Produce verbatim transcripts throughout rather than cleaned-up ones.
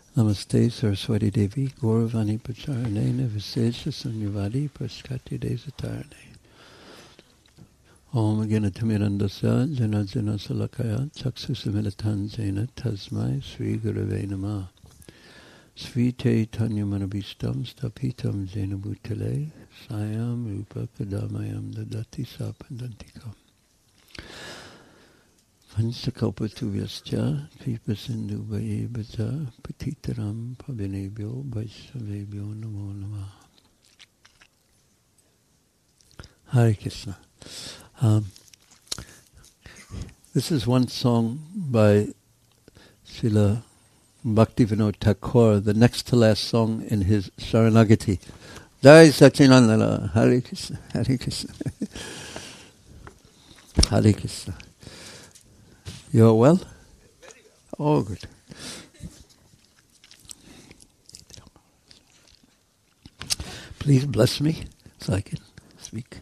Namaste Saraswati Devi Gauravani Pacharane Visesha Sanyavadi Praskati Desatarane Om Agyanatimirandasya Jana Jana Salakaya Chaksusamilitan Jena Tasmai Sri Gurave Namah Sri Chaitanya Manabhistam Stapitam Jena Bhutale Sayam Rupa Kadamayam Dadati Sapandantikam Panchakalpatuvascha Kripa Sindhu Bhaja Patitaram Pavinebhyo Vaishnavebhyo Namo Namah. Hare Krishna. Um, this is one song by Srila Bhaktivinoda Thakur, the next to last song in his Sharanagati. Jai Satchidananda. Hare Krishna. Hare Krishna. Hare Krishna. You're well? Oh, good. Please bless me so I can speak.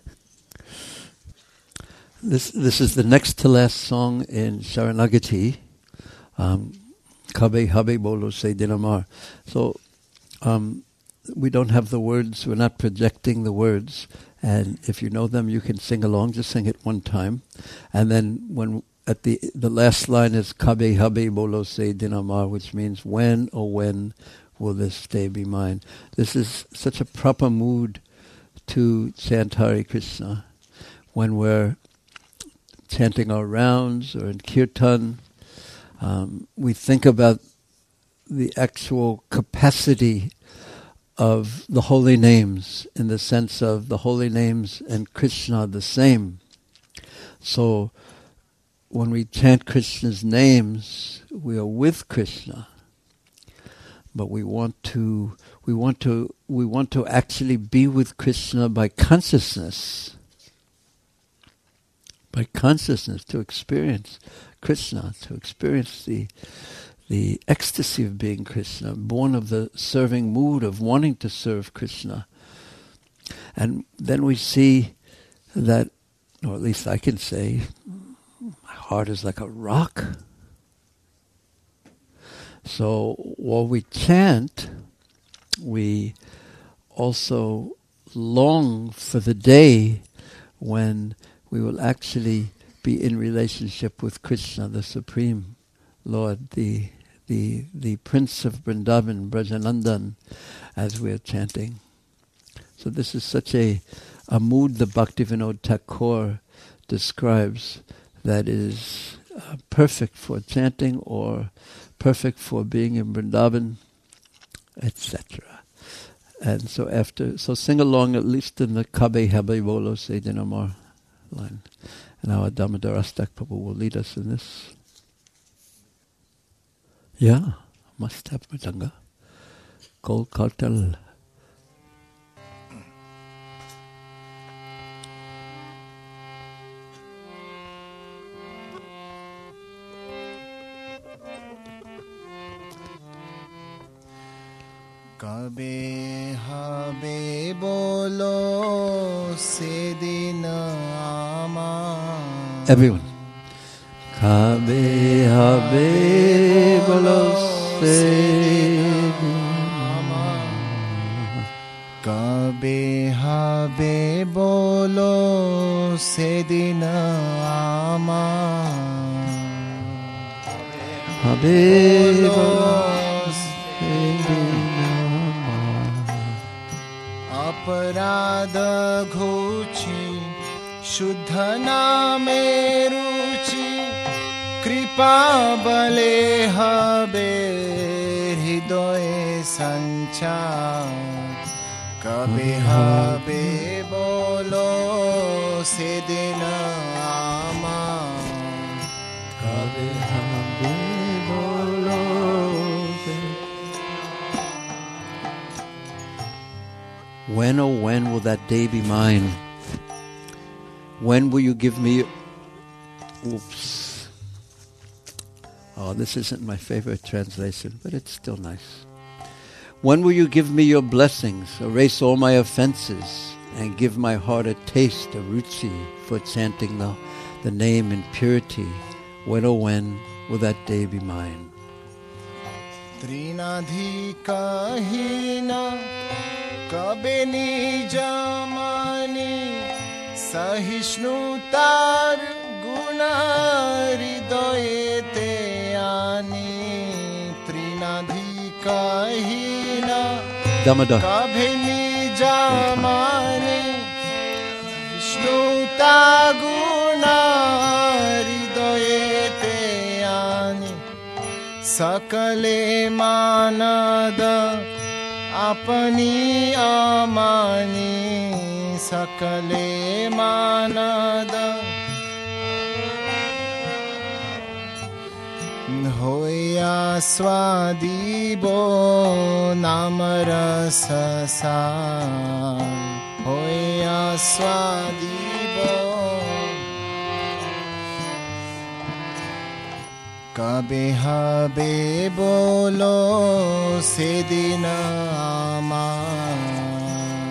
This this is the next to last song in Sharanagati. Um, Kabe Habe Bolo Se Dinamar. So um, we don't have the words. We're not projecting the words. And if you know them, you can sing along. Just sing it one time, and then when at the the last line is Kabe Habe Bolo Se Dinamar, which means when, oh when, will this day be mine? This is such a proper mood to chant Hare Krishna when we're chanting our rounds or in kirtan. Um, we think about the actual capacity of the holy names in the sense of the holy names and Krishna are the same. So when we chant Krishna's names, we are with Krishna. But we want to, we want to, we want to actually be with Krishna by consciousness. By consciousness, to experience Krishna, to experience the the ecstasy of being Krishna, born of the serving mood of wanting to serve Krishna. And then we see that, or at least I can say, my heart is like a rock. So while we chant, we also long for the day when we will actually be in relationship with Krishna, the Supreme Lord, the the the Prince of Vrindavan, Brajanandan, as we are chanting. So this is such a, a mood that Bhaktivinoda Thakur describes that is uh, perfect for chanting or perfect for being in Vrindavan, et cetera. And so after, so sing along at least in the Kabe Habe Bolo Se Dinamar line. And our Damodar Astak Prabhu will lead us in this. Yeah, must have Mridanga. Kol Kartal. Kabe habe bolo se din ama. Everyone. Kabe habe bolo se ama. Kabe habe bolo se din ama. Habe bolo se din. अपराध घोची शुद्ध नामे रुचि कृपा बले हबे हृदय संचार कबे हबे बोलो से दिन आमा कबे हबे बोलो When, oh when will that day be mine? When will you give me... Oops. Oh, this isn't my favorite translation, but it's still nice. When will you give me your blessings, erase all my offenses, and give my heart a taste, a ruchi, for chanting the, the name in purity? When, oh when will that day be mine? तृणाधिकहीन कबे निज मनि सहिष्णुतार गुण हृदयते आनी तृणाधिकहीन कबे निज मनि सहिष्णुता गुण हृदयते आनी सकले मानद अपनी अमानी सकले मानद होया स्वादिबो नाम रस सार होया स्वादिबो कबे हबे बोलो से दिन आमार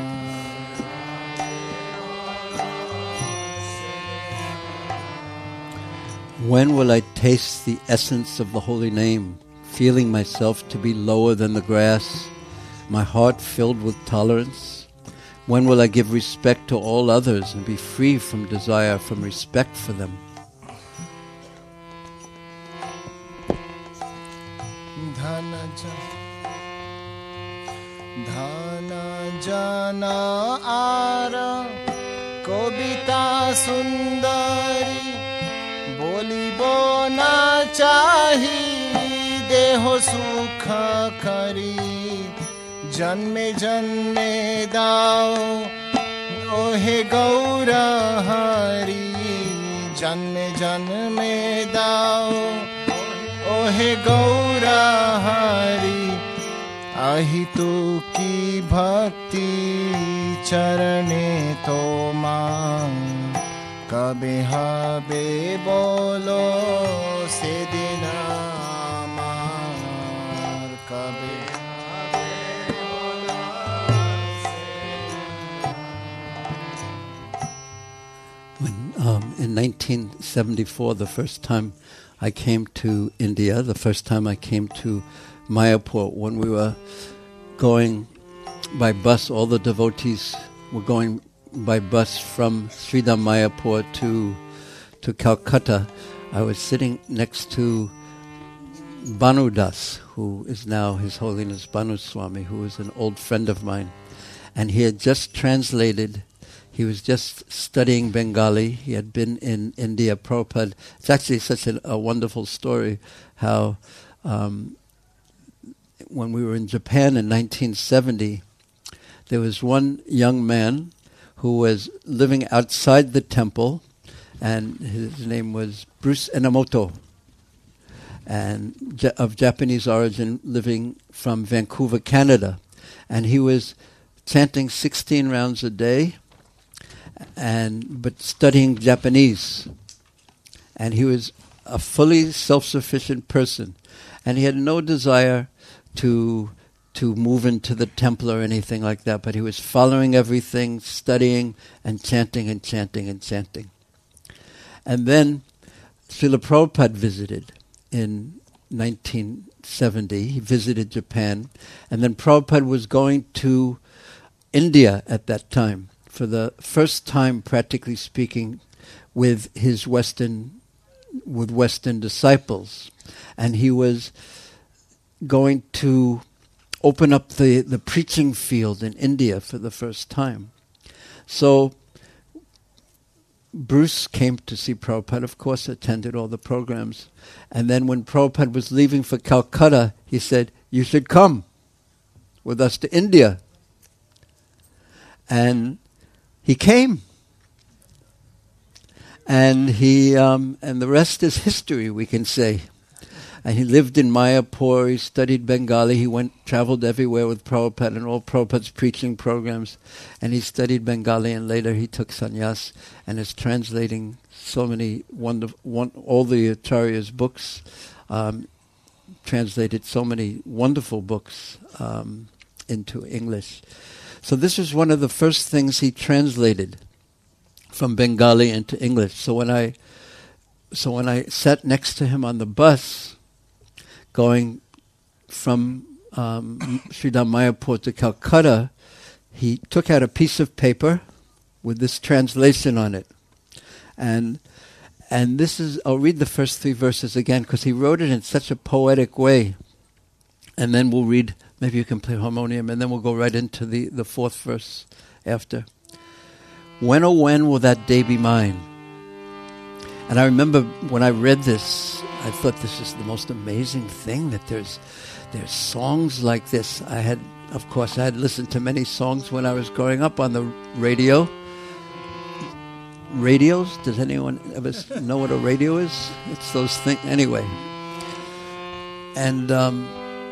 When will I taste the essence of the holy name, feeling myself to be lower than the grass, my heart filled with tolerance? When will I give respect to all others and be free from desire, from respect for them? Dhana jana ara kobita sundari बोलिबो ना चाही देहो सुख करी जन्मे जन्मे दाओ ओहे गौर हरि जन्मे जन्मे दाओ ओहे गौर हरि अहि तू की भक्ति चरणे तो मां कबे हबे बोलो से दिन आमार कबे हबे बोलो से When um, in nineteen seventy-four, the first time I came to India, the first time I came to Mayapur, when we were going by bus, all the devotees were going by bus from Sridham Mayapur to to Calcutta. I was sitting next to Banu Das, who is now His Holiness Banu Swami, who is an old friend of mine. And he had just translated, he was just studying Bengali. He had been in India, Prabhupada. It's actually such a, a wonderful story how um, when we were in Japan in nineteen seventy, there was one young man who was living outside the temple, and his name was Bruce Enomoto, and ja- of Japanese origin, living from Vancouver, Canada. And he was chanting sixteen rounds a day, and but studying Japanese. And he was a fully self-sufficient person, and he had no desire to to move into the temple or anything like that, but he was following everything, studying and chanting and chanting and chanting. And then Srila Prabhupada visited in nineteen seventy. He visited Japan, and then Prabhupada was going to India at that time for the first time, practically speaking, with his Western, with Western disciples. And he was going to open up the, the preaching field in India for the first time. So Bruce came to see Prabhupada, of course, attended all the programs. And then when Prabhupada was leaving for Calcutta, he said, "You should come with us to India." And he came. And he um, and the rest is history, we can say. And he lived in Mayapur, he studied Bengali, he went, traveled everywhere with Prabhupada and all Prabhupada's preaching programs. And he studied Bengali, and later he took sannyas and is translating so many wonderful, one, all the Acharya's books, um, translated so many wonderful books um, into English. So this was one of the first things he translated from Bengali into English. So when I, so when I sat next to him on the bus, going from um, Sridhar Mayapur to Calcutta, he took out a piece of paper with this translation on it. And and this is, I'll read the first three verses again, because he wrote it in such a poetic way. And then we'll read, maybe you can play harmonium, and then we'll go right into the, the fourth verse after. When, oh when will that day be mine? And I remember when I read this, I thought this is the most amazing thing, that there's there's songs like this. I had, of course, I had listened to many songs when I was growing up on the radio. Radios? Does anyone ever know what a radio is? It's those things. Anyway. And, um,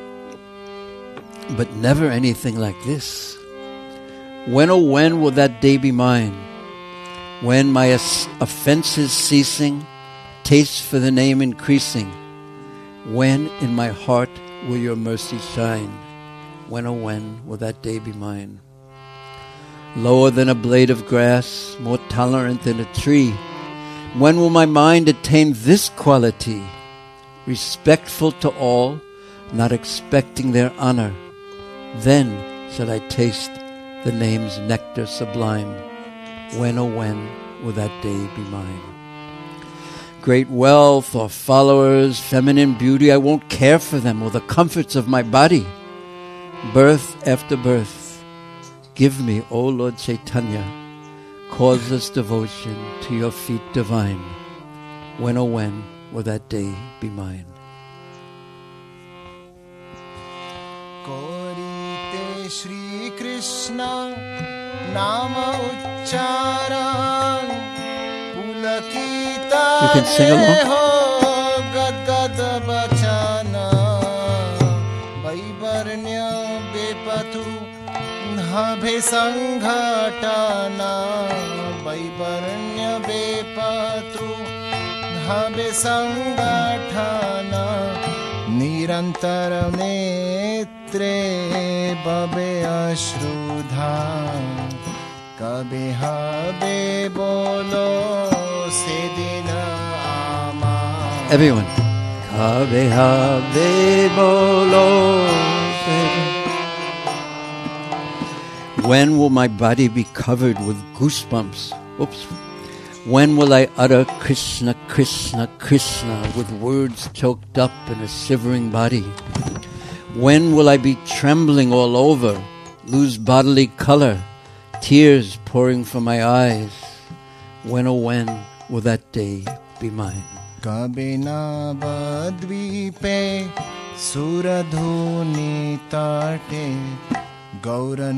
but never anything like this. When, oh when will that day be mine? When my offenses ceasing, taste for the name increasing. When in my heart will your mercy shine? When, oh when will that day be mine? Lower than a blade of grass, more tolerant than a tree. When will my mind attain this quality? Respectful to all, not expecting their honor. Then shall I taste the name's nectar sublime. When, oh when will that day be mine? Great wealth or followers, feminine beauty, I won't care for them, or the comforts of my body. Birth after birth, give me, O Lord Chaitanya, causeless devotion to your feet divine. When, oh when will that day be mine? Korite Shri Krishna Nama Ucharan Pulakita You can sing along. Gad Gad Bachana Vaivarnya Bepatu Bhe Sanghatana Vaivarnya Bepatu Bhe Sanghatana Nirantar Netre Babe Ashrudha Kabe Habe Bolo Sedina Ama. Everyone. Kabe Habe Bolo Sedina. When will my body be covered with goosebumps? Oops. When will I utter Krishna, Krishna, Krishna with words choked up in a shivering body? When will I be trembling all over, lose bodily color, tears pouring from my eyes? When, oh when will that day be mine? Kabena badvipe suradhuni tate Gaura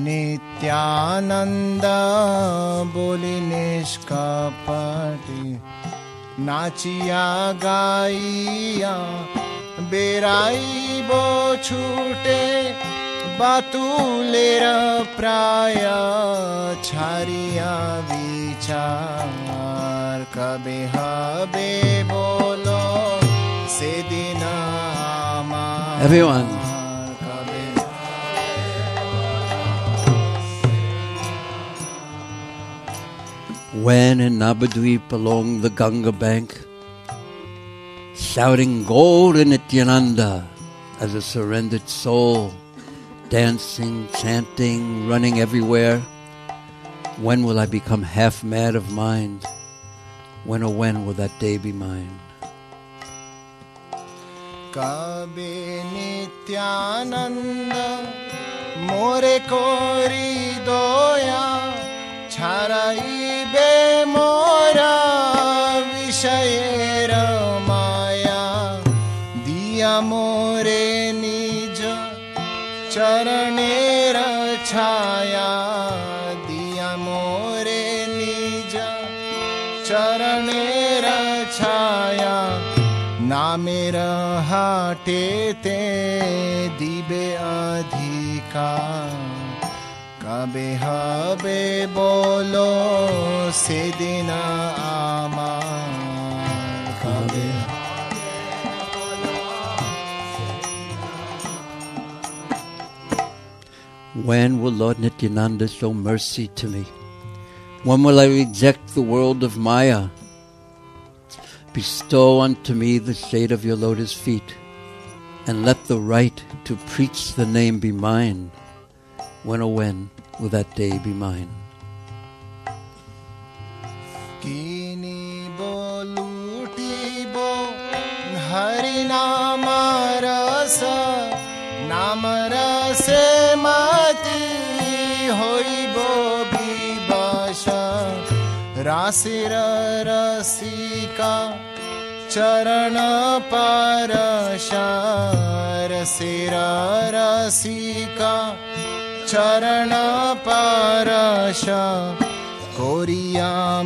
Nityananda boli nishkapati Nachiya gaiya berai bo chute Batulera praya chariya vichar Kabe habe bolo sedina ama. Everyone. When in Navadvip along the Ganga bank, shouting Gaura Nityananda as a surrendered soul, dancing, chanting, running everywhere. When will I become half mad of mind? When, oh when will that day be mine? Kabe Nityananda more kori doya Charai be mora vishayera maya Diya more nija charanera chaya Diya more nija charanera chaya Namera hate te dibe adhika Kabe habe bolo sedina ama. Kabe habe bolo sedina. When will Lord Nityananda show mercy to me? When will I reject the world of Maya? Bestow unto me the shade of your lotus feet. and let the right to preach the name be mine. When, oh when, will that day be mine? Kini bo luti bo Hari nama rasa Nama rase mati hoibo bibasha Rasira rasika Charana parasha Rasira rasika Charana parasha Koriya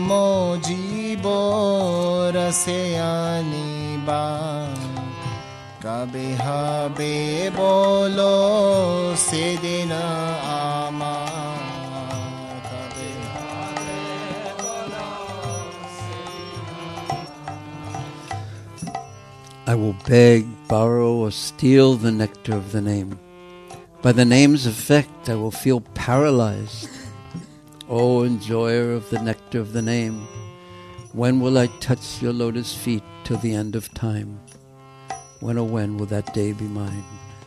mojibo raseyani ba Kabe habe bolo sedina ama Kabe habe bolo sedina. I will beg, borrow, or steal the nectar of the name. By the name's effect I will feel paralyzed. O enjoyer of the nectar of the name, when will I touch your lotus feet till the end of time? When, oh when, will that day be mine?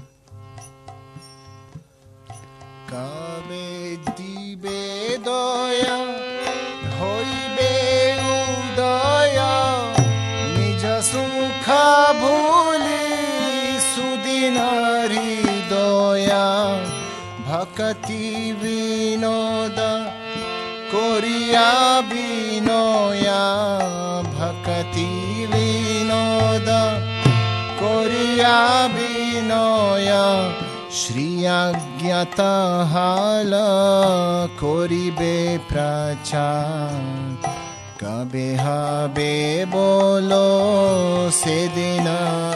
Kabe dibe doya, hoibe udaya, nija sukha bhuli sudinari doya, bhakati vinoda. Koriya binoya bhakati vinoda Koriya binoya Shri Agyata hala Koribe prachar Kabe habe bolo sedina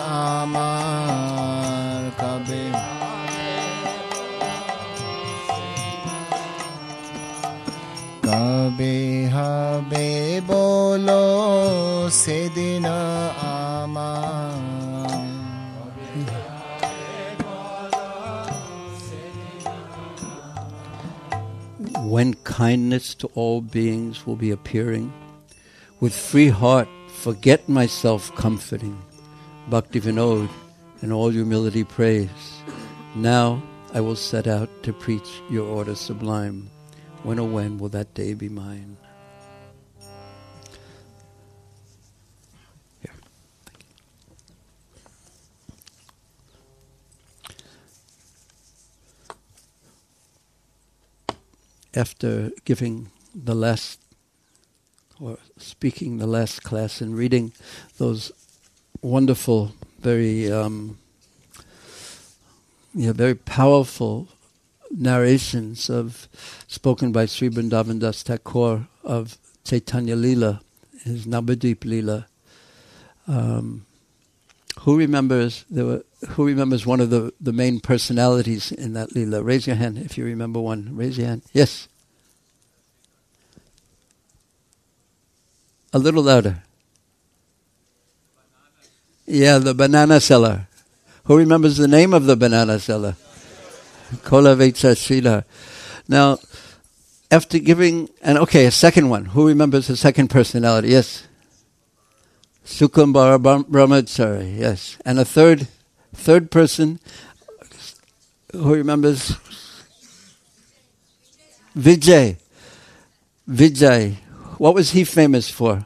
amar Kabe Kabe habe bolo sedina ama. When kindness to all beings will be appearing, with free heart forget myself comforting, Bhakti Vinod and all humility praise. Now I will set out to preach your order sublime. When, oh when, will that day be mine? Here. After giving the last, or speaking the last class and reading those wonderful, very, um, yeah, very powerful narrations of spoken by Sri Vrindavan Das Thakur of Chaitanya Leela, his Navadvip Leela. Um, who remembers there were, who remembers one of the, the main personalities in that Leela? Raise your hand if you remember one. Raise your hand. Yes. A little louder. Yeah, the banana seller. Who remembers the name of the banana seller? Kolavetsa Sridhar. Now, after giving, and okay, a second one. Who remembers the second personality? Yes. Sukambara Brahmachari. Yes. And a third, third person. Who remembers? Vijay. Vijay. What was he famous for?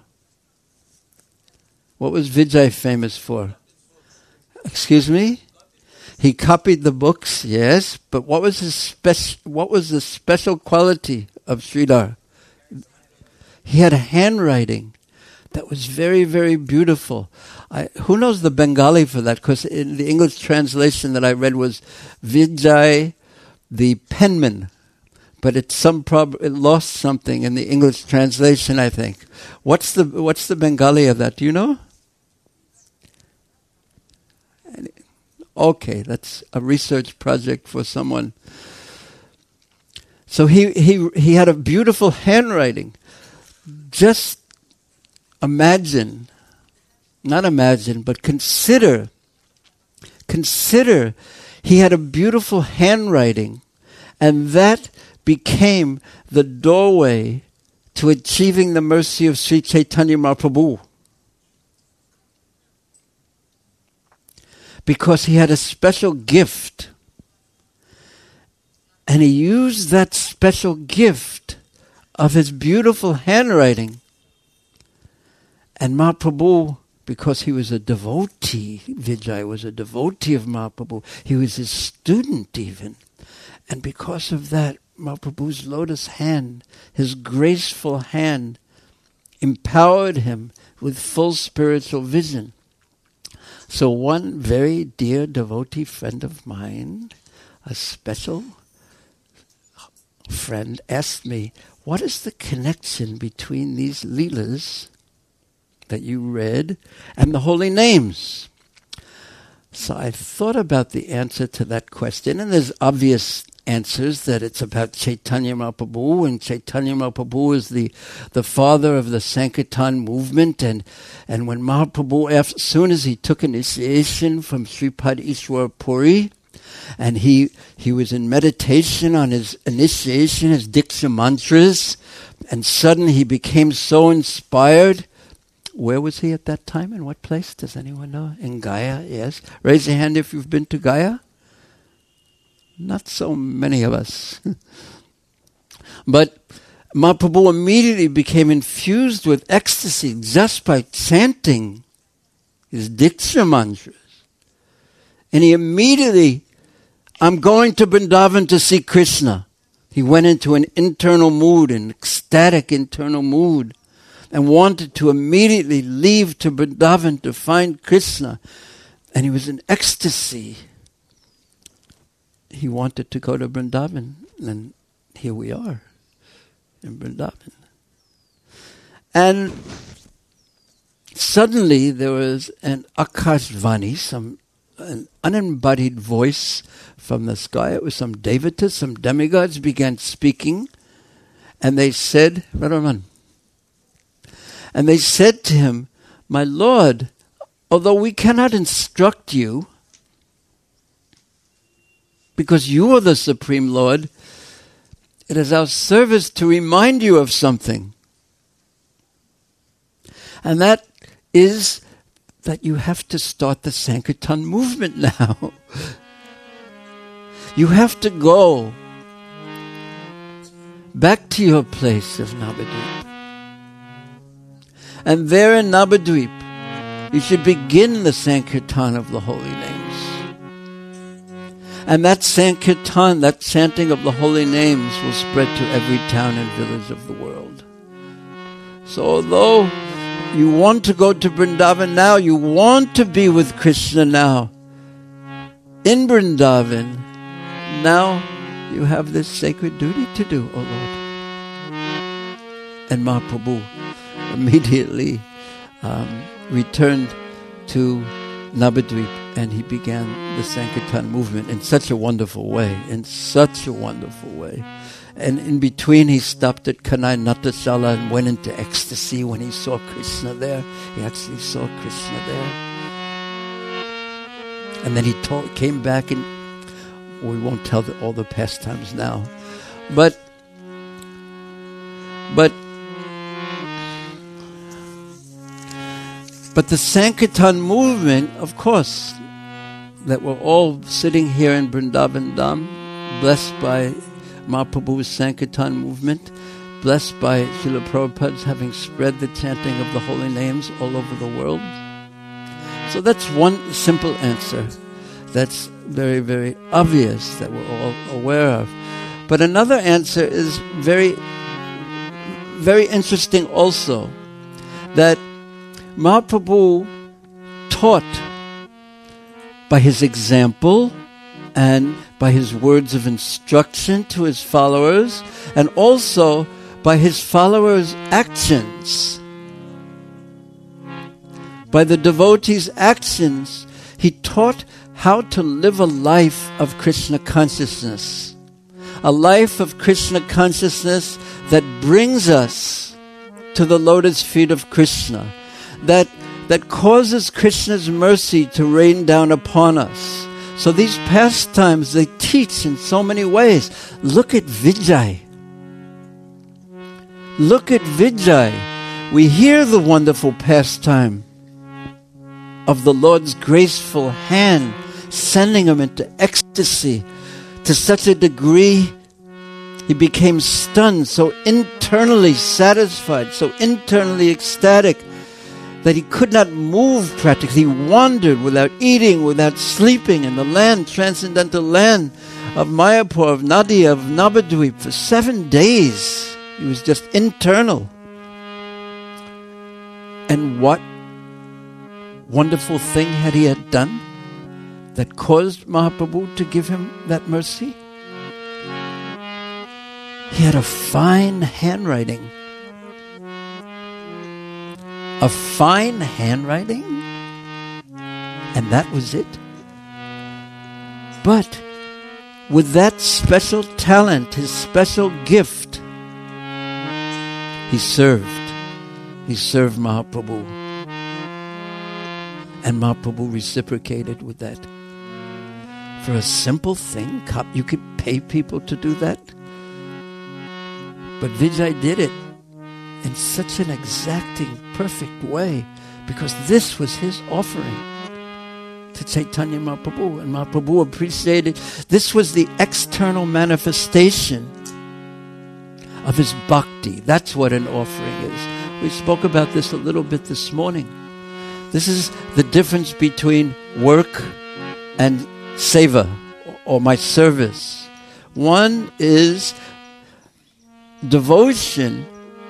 What was Vijay famous for? Excuse me? He copied the books, yes, but what was his spec- what was the special quality of Sridhar? He had a handwriting that was very, very beautiful. I, who knows the Bengali for that? Because in the English translation that I read was Vijay, the penman, but it's some prob- it lost something in the English translation, I think. What's the what's the Bengali of that? Do you know? Okay, that's a research project for someone. So he, he, he had a beautiful handwriting. Just imagine, not imagine, but consider, consider he had a beautiful handwriting, and that became the doorway to achieving the mercy of Sri Chaitanya Mahaprabhu. because he had a special gift. And he used that special gift of his beautiful handwriting. And Mahaprabhu, because he was a devotee, Vijay was a devotee of Mahaprabhu, he was his student even. And because of that, Mahaprabhu's lotus hand, his graceful hand, empowered him with full spiritual vision. So one very dear devotee friend of mine, a special friend, asked me, what is the connection between these leelas that you read and the holy names? So I thought about the answer to that question, and there's obvious answers that it's about Chaitanya Mahaprabhu, and Chaitanya Mahaprabhu is the, the father of the Sankirtan movement, and, and when Mahaprabhu, as soon as he took initiation from Sripad Ishwar Puri, and he he was in meditation on his initiation, his Diksha mantras, and suddenly he became so inspired. Where was he at that time? In what place? Does anyone know? In Gaya, yes. Raise your hand if you've been to Gaya. Not so many of us. But Mahaprabhu immediately became infused with ecstasy just by chanting his Diksha mantras. And he immediately, I'm going to Vrindavan to see Krishna. He went into an internal mood, an ecstatic internal mood, and wanted to immediately leave to Vrindavan to find Krishna. And he was in ecstasy. He wanted to go to Vrindavan, and here we are in Vrindavan. And suddenly there was an Akashvani, some an unembodied voice from the sky. It was some devatas, some demigods began speaking, and they said, Radhaman, and they said to him, my Lord, although we cannot instruct you, because you are the Supreme Lord, it is our service to remind you of something. And that is that you have to start the Sankirtan movement now. You have to go back to your place of Navadvip. And there in Navadvip, you should begin the Sankirtan of the holy names. And that Sankirtan, that chanting of the holy names, will spread to every town and village of the world. So although you want to go to Vrindavan now, you want to be with Krishna now, in Vrindavan, now you have this sacred duty to do, O Lord. And Mahaprabhu immediately um, returned to Navadvip, and he began the Sankirtan movement in such a wonderful way, in such a wonderful way. And in between, he stopped at Kanai Natashala and went into ecstasy when he saw Krishna there. He actually saw Krishna there. And then he told, came back, and we won't tell the, all the pastimes now. But, but, but the Sankirtan movement, of course, that we're all sitting here in Vrindavan Dham, blessed by Mahaprabhu's Sankirtan movement, blessed by Srila Prabhupada's having spread the chanting of the holy names all over the world. So that's one simple answer that's very, very obvious that we're all aware of. But another answer is very, very interesting also, that Mahaprabhu taught by his example and by his words of instruction to his followers, and also by his followers' actions. By the devotees' actions, he taught how to live a life of Krishna consciousness. A life of Krishna consciousness that brings us to the lotus feet of Krishna. That, that causes Krishna's mercy to rain down upon us. So these pastimes, they teach in so many ways. Look at Vijay. Look at Vijay. We hear the wonderful pastime. of the Lord's graceful hand, sending him into ecstasy to such a degree he became stunned, so internally satisfied, so internally ecstatic, that he could not move practically. He wandered without eating, without sleeping in the land, transcendental land of Mayapur, of Nadia, of Navadvip for seven days. He was just internal. And what wonderful thing had he had done that caused Mahaprabhu to give him that mercy? He had a fine handwriting. A fine handwriting? And that was it. But with that special talent, his special gift, he served. He served Mahaprabhu. And Mahaprabhu reciprocated with that. For a simple thing, you could pay people to do that. But Vijay did it in such an exacting, perfect way, because this was his offering to Chaitanya Mahaprabhu, and Mahaprabhu appreciated. This was the external manifestation of his bhakti. That's what an offering is. We spoke about this a little bit this morning. This is the difference between work and seva, or my service. One is devotion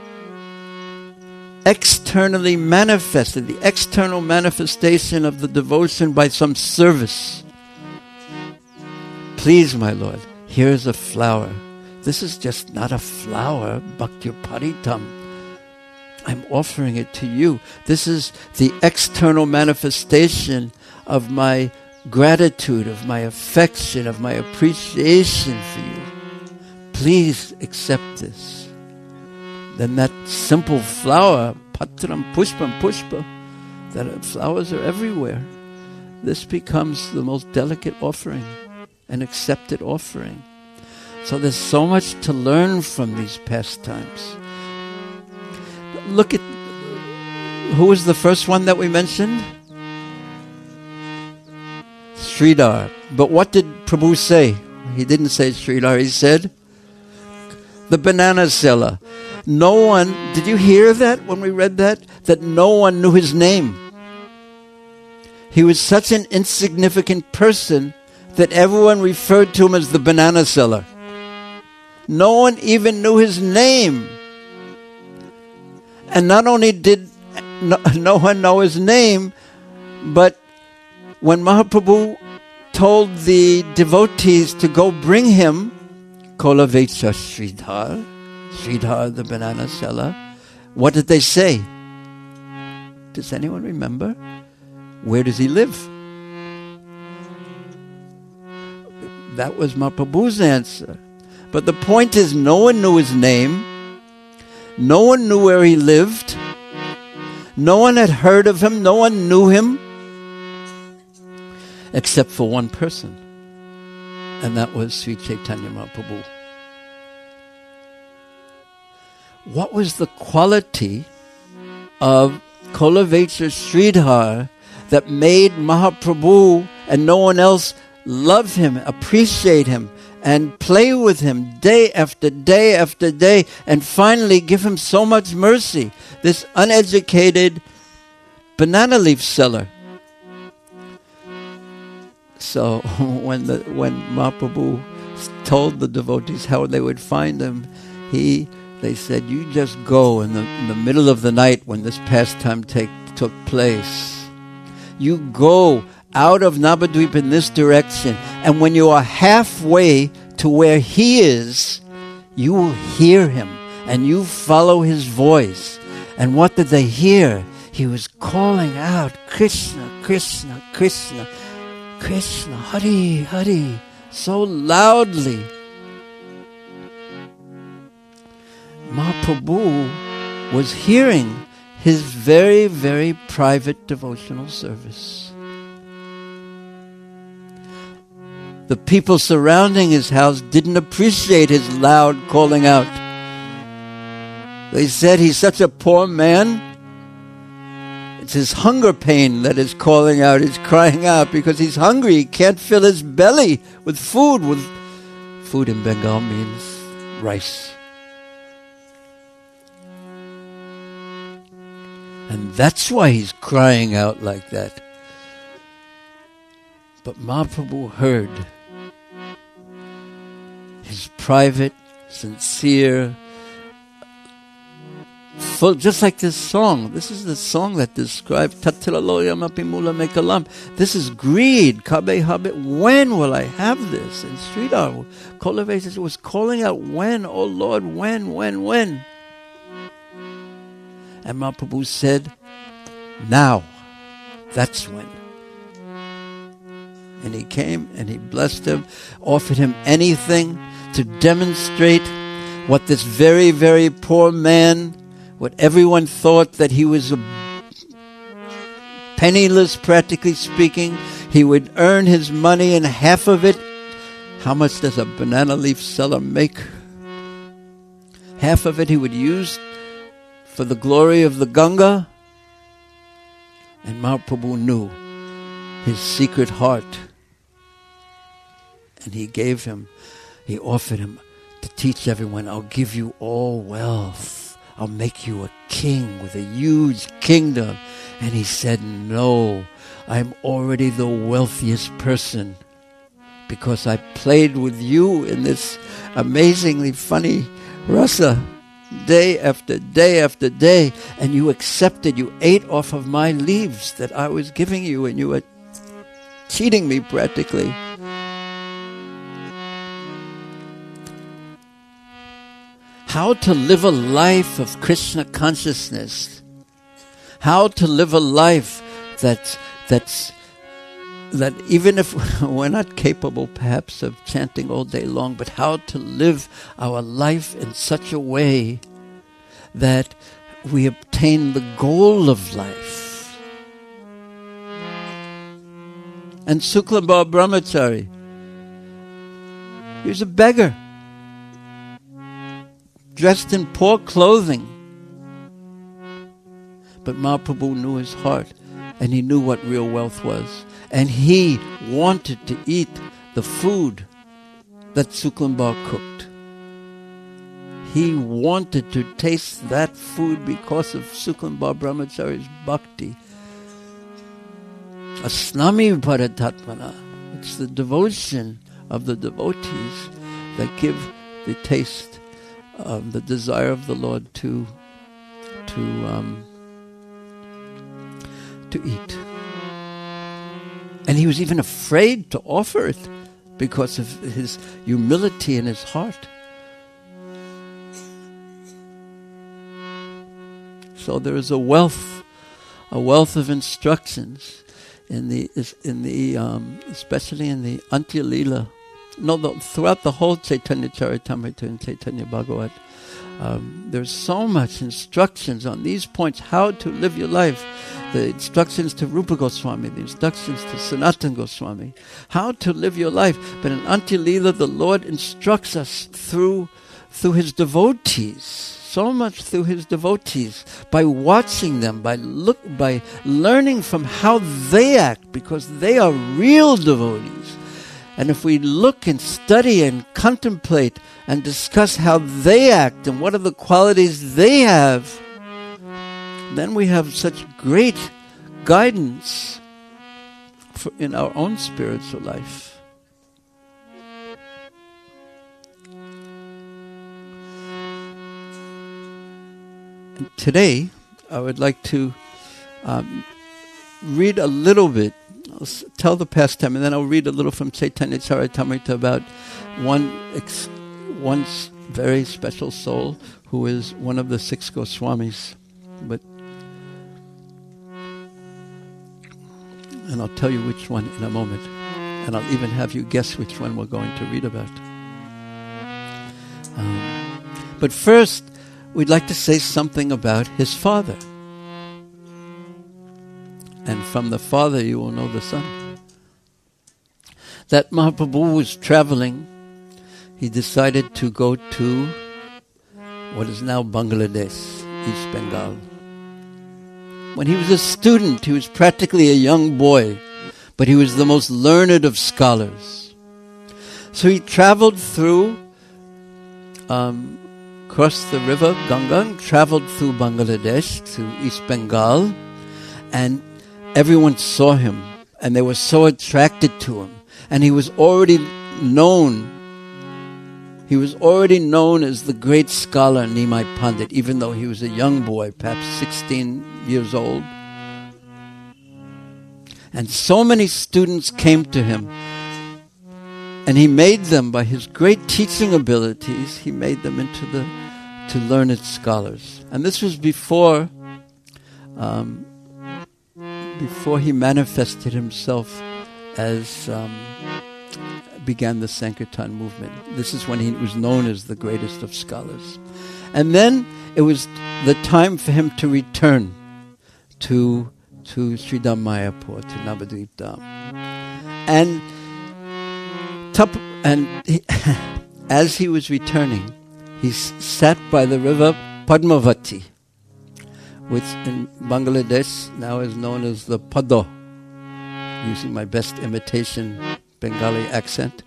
externally manifested, the external manifestation of the devotion by some service. Please, my Lord, here's a flower. This is just not a flower, bhakti-paritam. I'm offering it to you. This is the external manifestation of my gratitude, of my affection, of my appreciation for you. Please accept this. Then that simple flower, patram pushpam pushpa, that flowers are everywhere. This becomes the most delicate offering, an accepted offering. So there's so much to learn from these pastimes. Look at, who was the first one that we mentioned? Sridhar. But what did Prabhu say? He didn't say Sridhar, he said the banana seller. No one, did you hear that when we read that? That no one knew his name. He was such an insignificant person that everyone referred to him as the banana seller. No one even knew his name. And not only did no, no one know his name, but when Mahaprabhu told the devotees to go bring him Kolavecha Sridhar, Sridhar the banana seller, what did they say? Does anyone remember? Where does he live? That was Mahaprabhu's answer. But the point is, no one knew his name. No one knew where he lived. No one had heard of him. No one knew him. Except for one person. And that was Sri Chaitanya Mahaprabhu. What was the quality of Kolavecha Sridhar that made Mahaprabhu and no one else love him, appreciate him, and play with him day after day after day, and finally give him so much mercy? This uneducated banana leaf seller. So when the when Mahaprabhu told the devotees how they would find him, he they said, you just go in the, in the middle of the night when this pastime take, took place. You go out of Navadvip in this direction, and when you are halfway to where he is, you will hear him, and you follow his voice. And what did they hear? He was calling out, Krishna, Krishna, Krishna, Krishna, Hari, Hari, so loudly. Mahaprabhu was hearing his very, very private devotional service. The people surrounding his house didn't appreciate his loud calling out. They said, he's such a poor man. It's his hunger pain that is calling out. He's crying out because he's hungry. He can't fill his belly with food. With food in Bengal means rice. And that's why he's crying out like that. But Mahaprabhu heard his private, sincere, full, just like this song. This is the song that describes Tatilaloyam apimula mekalam. This is greed. Kabe habe. When will I have this? And Sridhar Kolavesi was calling out, when, oh Lord, when, when, when? And Mahaprabhu said, now. That's when. And he came and he blessed him, offered him anything to demonstrate what this very, very poor man, what everyone thought that he was a penniless, practically speaking. He would earn his money, and half of it, how much does a banana leaf seller make? Half of it he would use for the glory of the Ganga. And Mahaprabhu knew his secret heart. And he gave him, he offered him to teach everyone, I'll give you all wealth. I'll make you a king with a huge kingdom. And he said, no, I'm already the wealthiest person because I played with you in this amazingly funny rasa day after day after day, and you accepted, you ate off of my leaves that I was giving you, and you were cheating me practically. How to live a life of Krishna consciousness. How to live a life that's, that's, that even if we're not capable perhaps of chanting all day long, but how to live our life in such a way that we obtain the goal of life. And Suklambha Brahmachari, he was a beggar, dressed in poor clothing. But Mahaprabhu knew his heart, and he knew what real wealth was. And he wanted to eat the food that Suklambha cooked. He wanted to taste that food because of Suklambha Brahmachari's bhakti. Asnami Paratatmana. It's the devotion of the devotees that give the taste, um, the desire of the Lord to to um, to eat. And he was even afraid to offer it because of his humility in his heart. So there is a wealth, a wealth of instructions in the in the um, especially in the Antya Lila. No, the, throughout the whole Chaitanya Charitamrita and Chaitanya Bhagavat, um, there's so much instructions on these points, how to live your life. The instructions to Rupa Goswami, the instructions to Sanatana Goswami, how to live your life. But in Antya Lila, the Lord instructs us through through His devotees, so much through His devotees, by watching them, by look, by learning from how they act, because they are real devotees. And if we look and study and contemplate and discuss how they act and what are the qualities they have, then we have such great guidance for in our own spiritual life. And today, I would like to um, read a little bit. I'll tell the pastime, and then I'll read a little from Chaitanya Charitamrita about one ex- one very special soul who is one of the six Goswamis. But and I'll tell you which one in a moment. And I'll even have you guess which one we're going to read about. Um, but first, we'd like to say something about his father. And from the father you will know the son. That Mahaprabhu was traveling. He decided to go to what is now Bangladesh, East Bengal. when he was a student, he was practically a young boy, but he was the most learned of scholars. So he traveled through, um, crossed the river Ganga, traveled through Bangladesh to East Bengal, and everyone saw him, and they were so attracted to him. And he was already known, he was already known as the great scholar Nimai Pandit, even though he was a young boy, perhaps sixteen years old. And so many students came to him, and he made them, by his great teaching abilities, he made them into the to learned scholars. And this was before um, before he manifested himself as um, began the Sankirtan movement. This is when he was known as the greatest of scholars. And then it was the time for him to return to to Sridham Mayapur, to Navadvip Dham. And Tup, and he, as he was returning, he s- sat by the river Padmavati, which in Bangladesh now is known as the Pado, using my best imitation Bengali accent.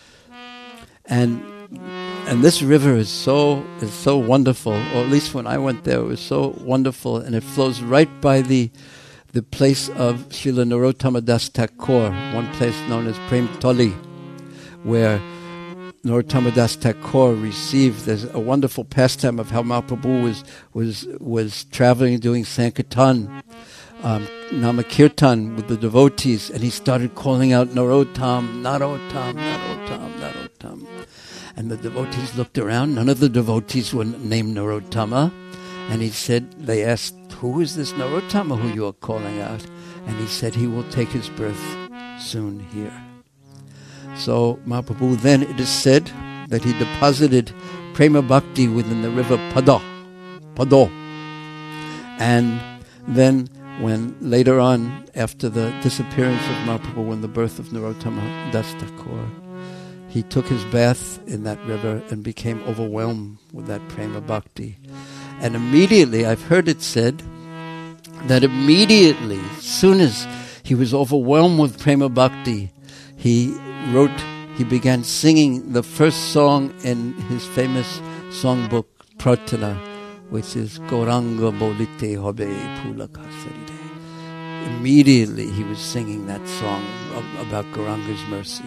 And and this river is so is so wonderful, or at least when I went there, it was so wonderful, and it flows right by the the place of Srila Narottama Das Thakur, one place known as Prem Toli, where Narottama Das Thakur received. There's a wonderful pastime of how Mahaprabhu was was was traveling, doing Sankirtan, um, Namakirtan with the devotees, and he started calling out Narottam, Narottam, Narottam, Narottam. And the devotees looked around. None of the devotees were named Narottama. And he said, they asked, who is this Narottama who you are calling out? And he said, he will take his birth soon here. So Mahaprabhu then, it is said that he deposited Prema Bhakti within the river Pada, Pado. And then when later on, after the disappearance of Mahaprabhu and the birth of Narottama Das Thakur, he took his bath in that river and became overwhelmed with that Prema Bhakti. And immediately, I've heard it said, that immediately, as soon as he was overwhelmed with Prema Bhakti, he wrote, he began singing the first song in his famous songbook, Prarthana, which is Gauranga Bolite Hobe Pulaka Saride. Immediately he was singing that song of, about Gauranga's mercy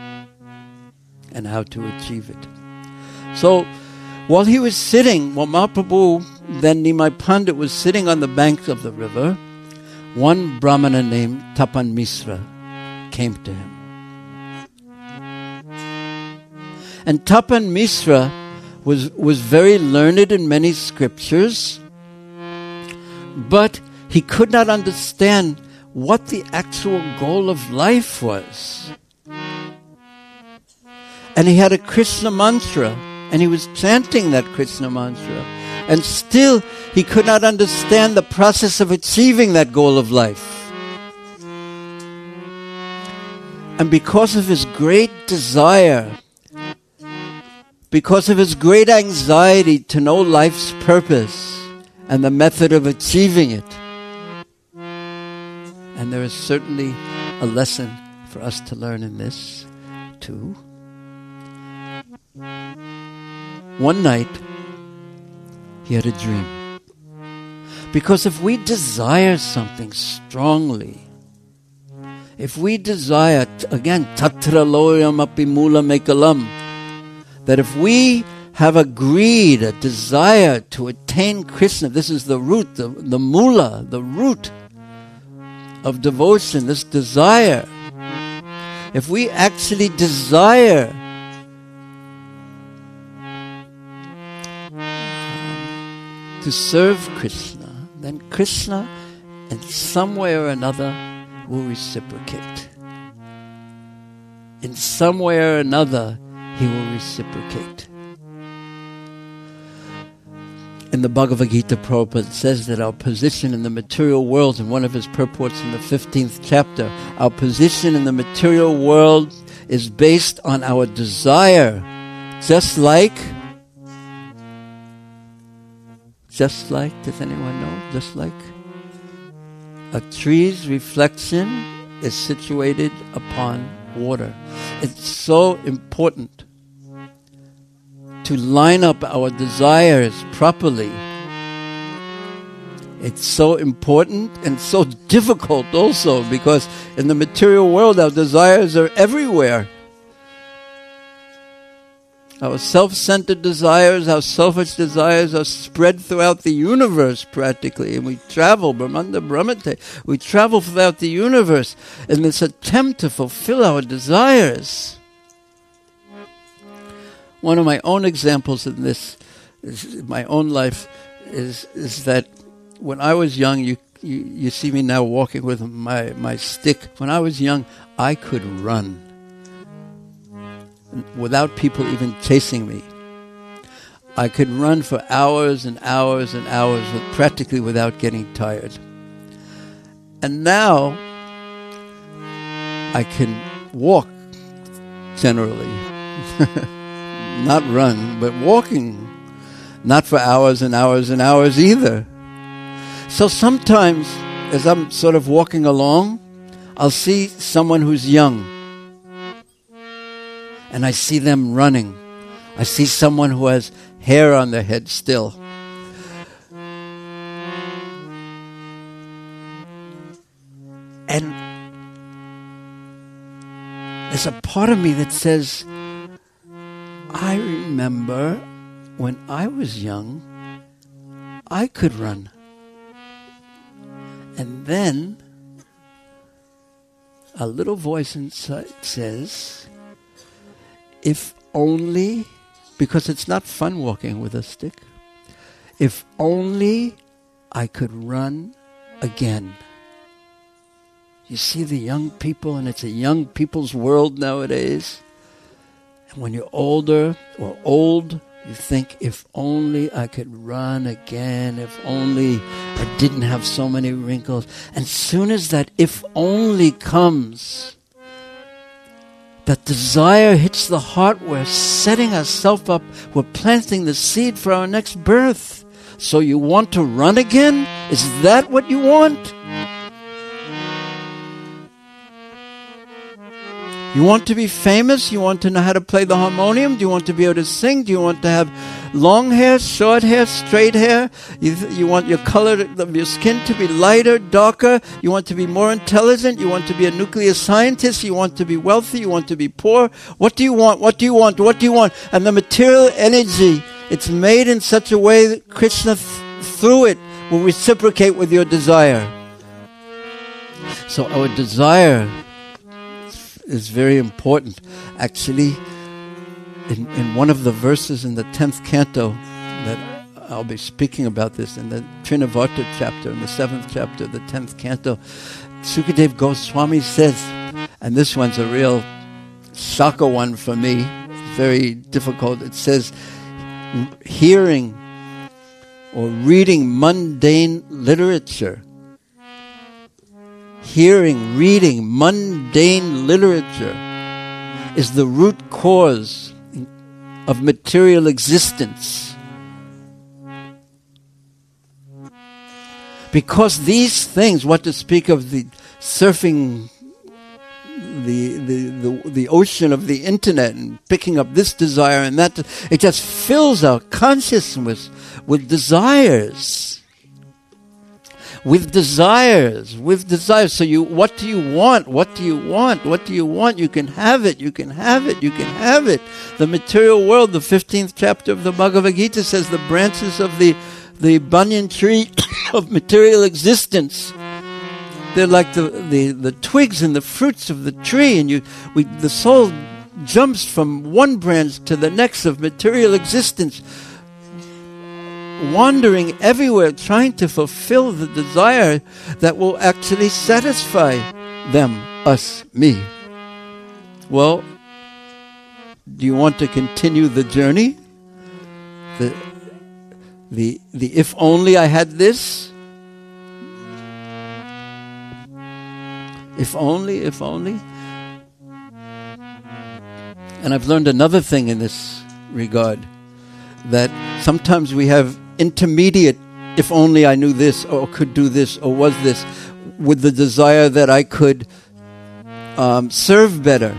and how to achieve it. So, while he was sitting, while Mahaprabhu, then Nimai Pandit, was sitting on the banks of the river, one Brahmana named Tapan Misra came to him. And Tapan Misra was, was very learned in many scriptures, but he could not understand what the actual goal of life was. And he had a Krishna mantra, and he was chanting that Krishna mantra. And still, he could not understand the process of achieving that goal of life. And because of his great desire, because of his great anxiety to know life's purpose and the method of achieving it, and there is certainly a lesson for us to learn in this too. One night, he had a dream. Because if we desire something strongly, if we desire, again, tatra loyam api mula mekalam, that if we have a greed, a desire to attain Krishna, this is the root, the, the mula, the root of devotion, this desire. If we actually desire to serve Krishna, then Krishna in some way or another will reciprocate. In some way or another, he will reciprocate. In the Bhagavad Gita, Prabhupada says that our position in the material world, in one of his purports in the fifteenth chapter, our position in the material world is based on our desire, just like Just like, does anyone know? Just like a tree's reflection is situated upon water. It's so important to line up our desires properly. It's so important and so difficult also, because in the material world our desires are everywhere. Our self-centered desires, our selfish desires are spread throughout the universe practically, and we travel, Brahmanda Brahmate, we travel throughout the universe in this attempt to fulfill our desires. One of my own examples in this, is my own life, is is that when I was young, you, you, you see me now walking with my, my stick. When I was young, I could run without people even chasing me. I could run for hours and hours and hours with, practically without getting tired. And now I can walk generally. Not run, but walking. Not for hours and hours and hours either. So sometimes, as I'm sort of walking along, I'll see someone who's young. And I see them running. I see someone who has hair on their head still. And there's a part of me that says, I remember when I was young, I could run. And then a little voice inside says, if only, because it's not fun walking with a stick, if only I could run again. You see the young people, and it's a young people's world nowadays. And when you're older or old, you think, if only I could run again, if only I didn't have so many wrinkles. And soon as that if only comes, that desire hits the heart, we're setting ourselves up, we're planting the seed for our next birth. So you want to run again? Is that what you want? You want to be famous? You want to know how to play the harmonium? Do you want to be able to sing? Do you want to have long hair, short hair, straight hair? You, you want your color of your skin to be lighter, darker? You want to be more intelligent? You want to be a nuclear scientist? You want to be wealthy? You want to be poor? What do you want? What do you want? What do you want? And the material energy, it's made in such a way that Krishna th- through it will reciprocate with your desire. So our desire is very important. Actually, in, in one of the verses in the tenth canto, that I'll be speaking about this in the Trinavarta chapter, in the seventh chapter, the tenth canto, Sukadeva Goswami says, and this one's a real shocker one for me, very difficult. It says, hearing or reading mundane literature, hearing, reading mundane literature is the root cause of material existence. Because these things, what to speak of the surfing the, the, the, the ocean of the internet and picking up this desire and that, it just fills our consciousness with desires. With desires, with desires. So you, what do you want? What do you want? What do you want? You can have it, you can have it, you can have it. The material world, the fifteenth chapter of the Bhagavad Gita says the branches of the, the banyan tree of material existence. They're like the, the, the twigs and the fruits of the tree, and you, we, the soul jumps from one branch to the next of material existence, wandering everywhere, trying to fulfill the desire that will actually satisfy them, us, me. Well, do you want to continue the journey? The, the, the if only I had this? If only, if only. And I've learned another thing in this regard, that sometimes we have intermediate, if only I knew this, or could do this, or was this. with the desire that I could um, serve better.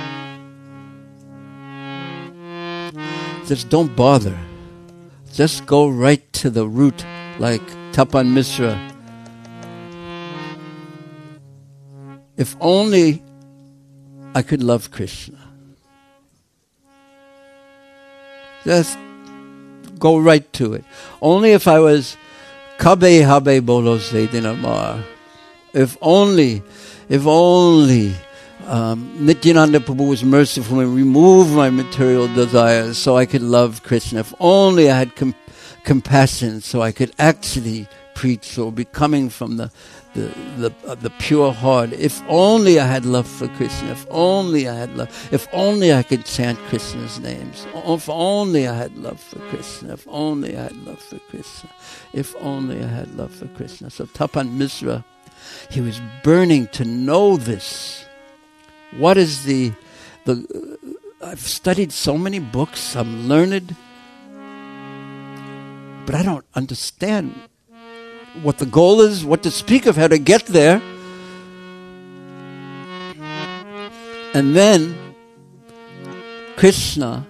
Just don't bother. Just go right to the root, like Tapan Misra. If only I could love Krishna. Just go right to it. Only if I was Kabe Habe Bolo Seidinamar. If only, if only um, Nityananda Prabhu was merciful and removed my material desires so I could love Krishna. If only I had com- compassion so I could actually preach or be coming from the the the, uh, the pure heart. If only I had love for Krishna. If only I had love. If only I could chant Krishna's names. If only I had love for Krishna. If only I had love for Krishna. If only I had love for Krishna. So Tapan Misra, he was burning to know this. What is the the? Uh, I've studied so many books. I'm learned, but I don't understand what the goal is, what to speak of, how to get there. And then Krishna,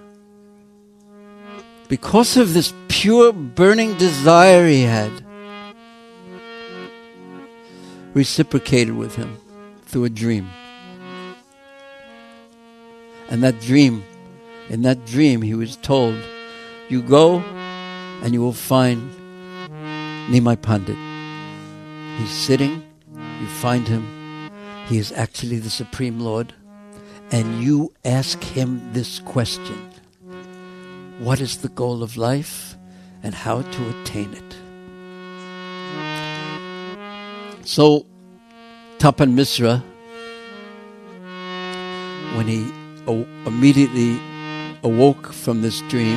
because of this pure burning desire he had, reciprocated with him through a dream. And that dream, in that dream he was told, you go and you will find Nimai Pandit. He's sitting, you find him, he is actually the Supreme Lord, and you ask him this question: what is the goal of life and how to attain it? So, Tapan Misra, when he o- immediately awoke from this dream,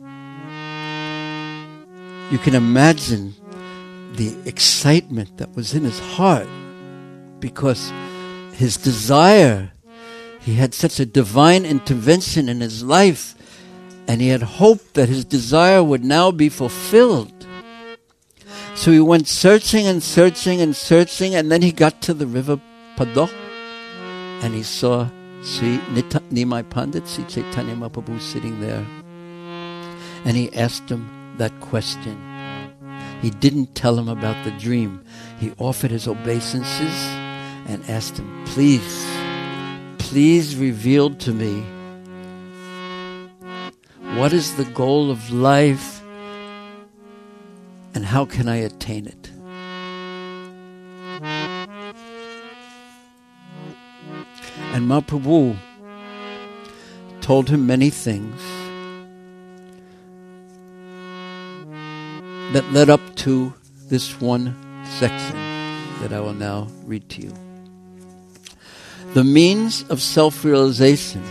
you can imagine the excitement that was in his heart, because his desire, he had such a divine intervention in his life, and he had hoped that his desire would now be fulfilled. So he went searching and searching and searching, and then he got to the river Padok, and he saw Sri Nita- Nimai Pandit, Sri Chaitanya Mahaprabhu sitting there. And he asked him that question. He didn't tell him about the dream. He offered his obeisances and asked him, please, please reveal to me what is the goal of life and how can I attain it? And Mahaprabhu told him many things that led up to this one section that I will now read to you. The means of self-realization.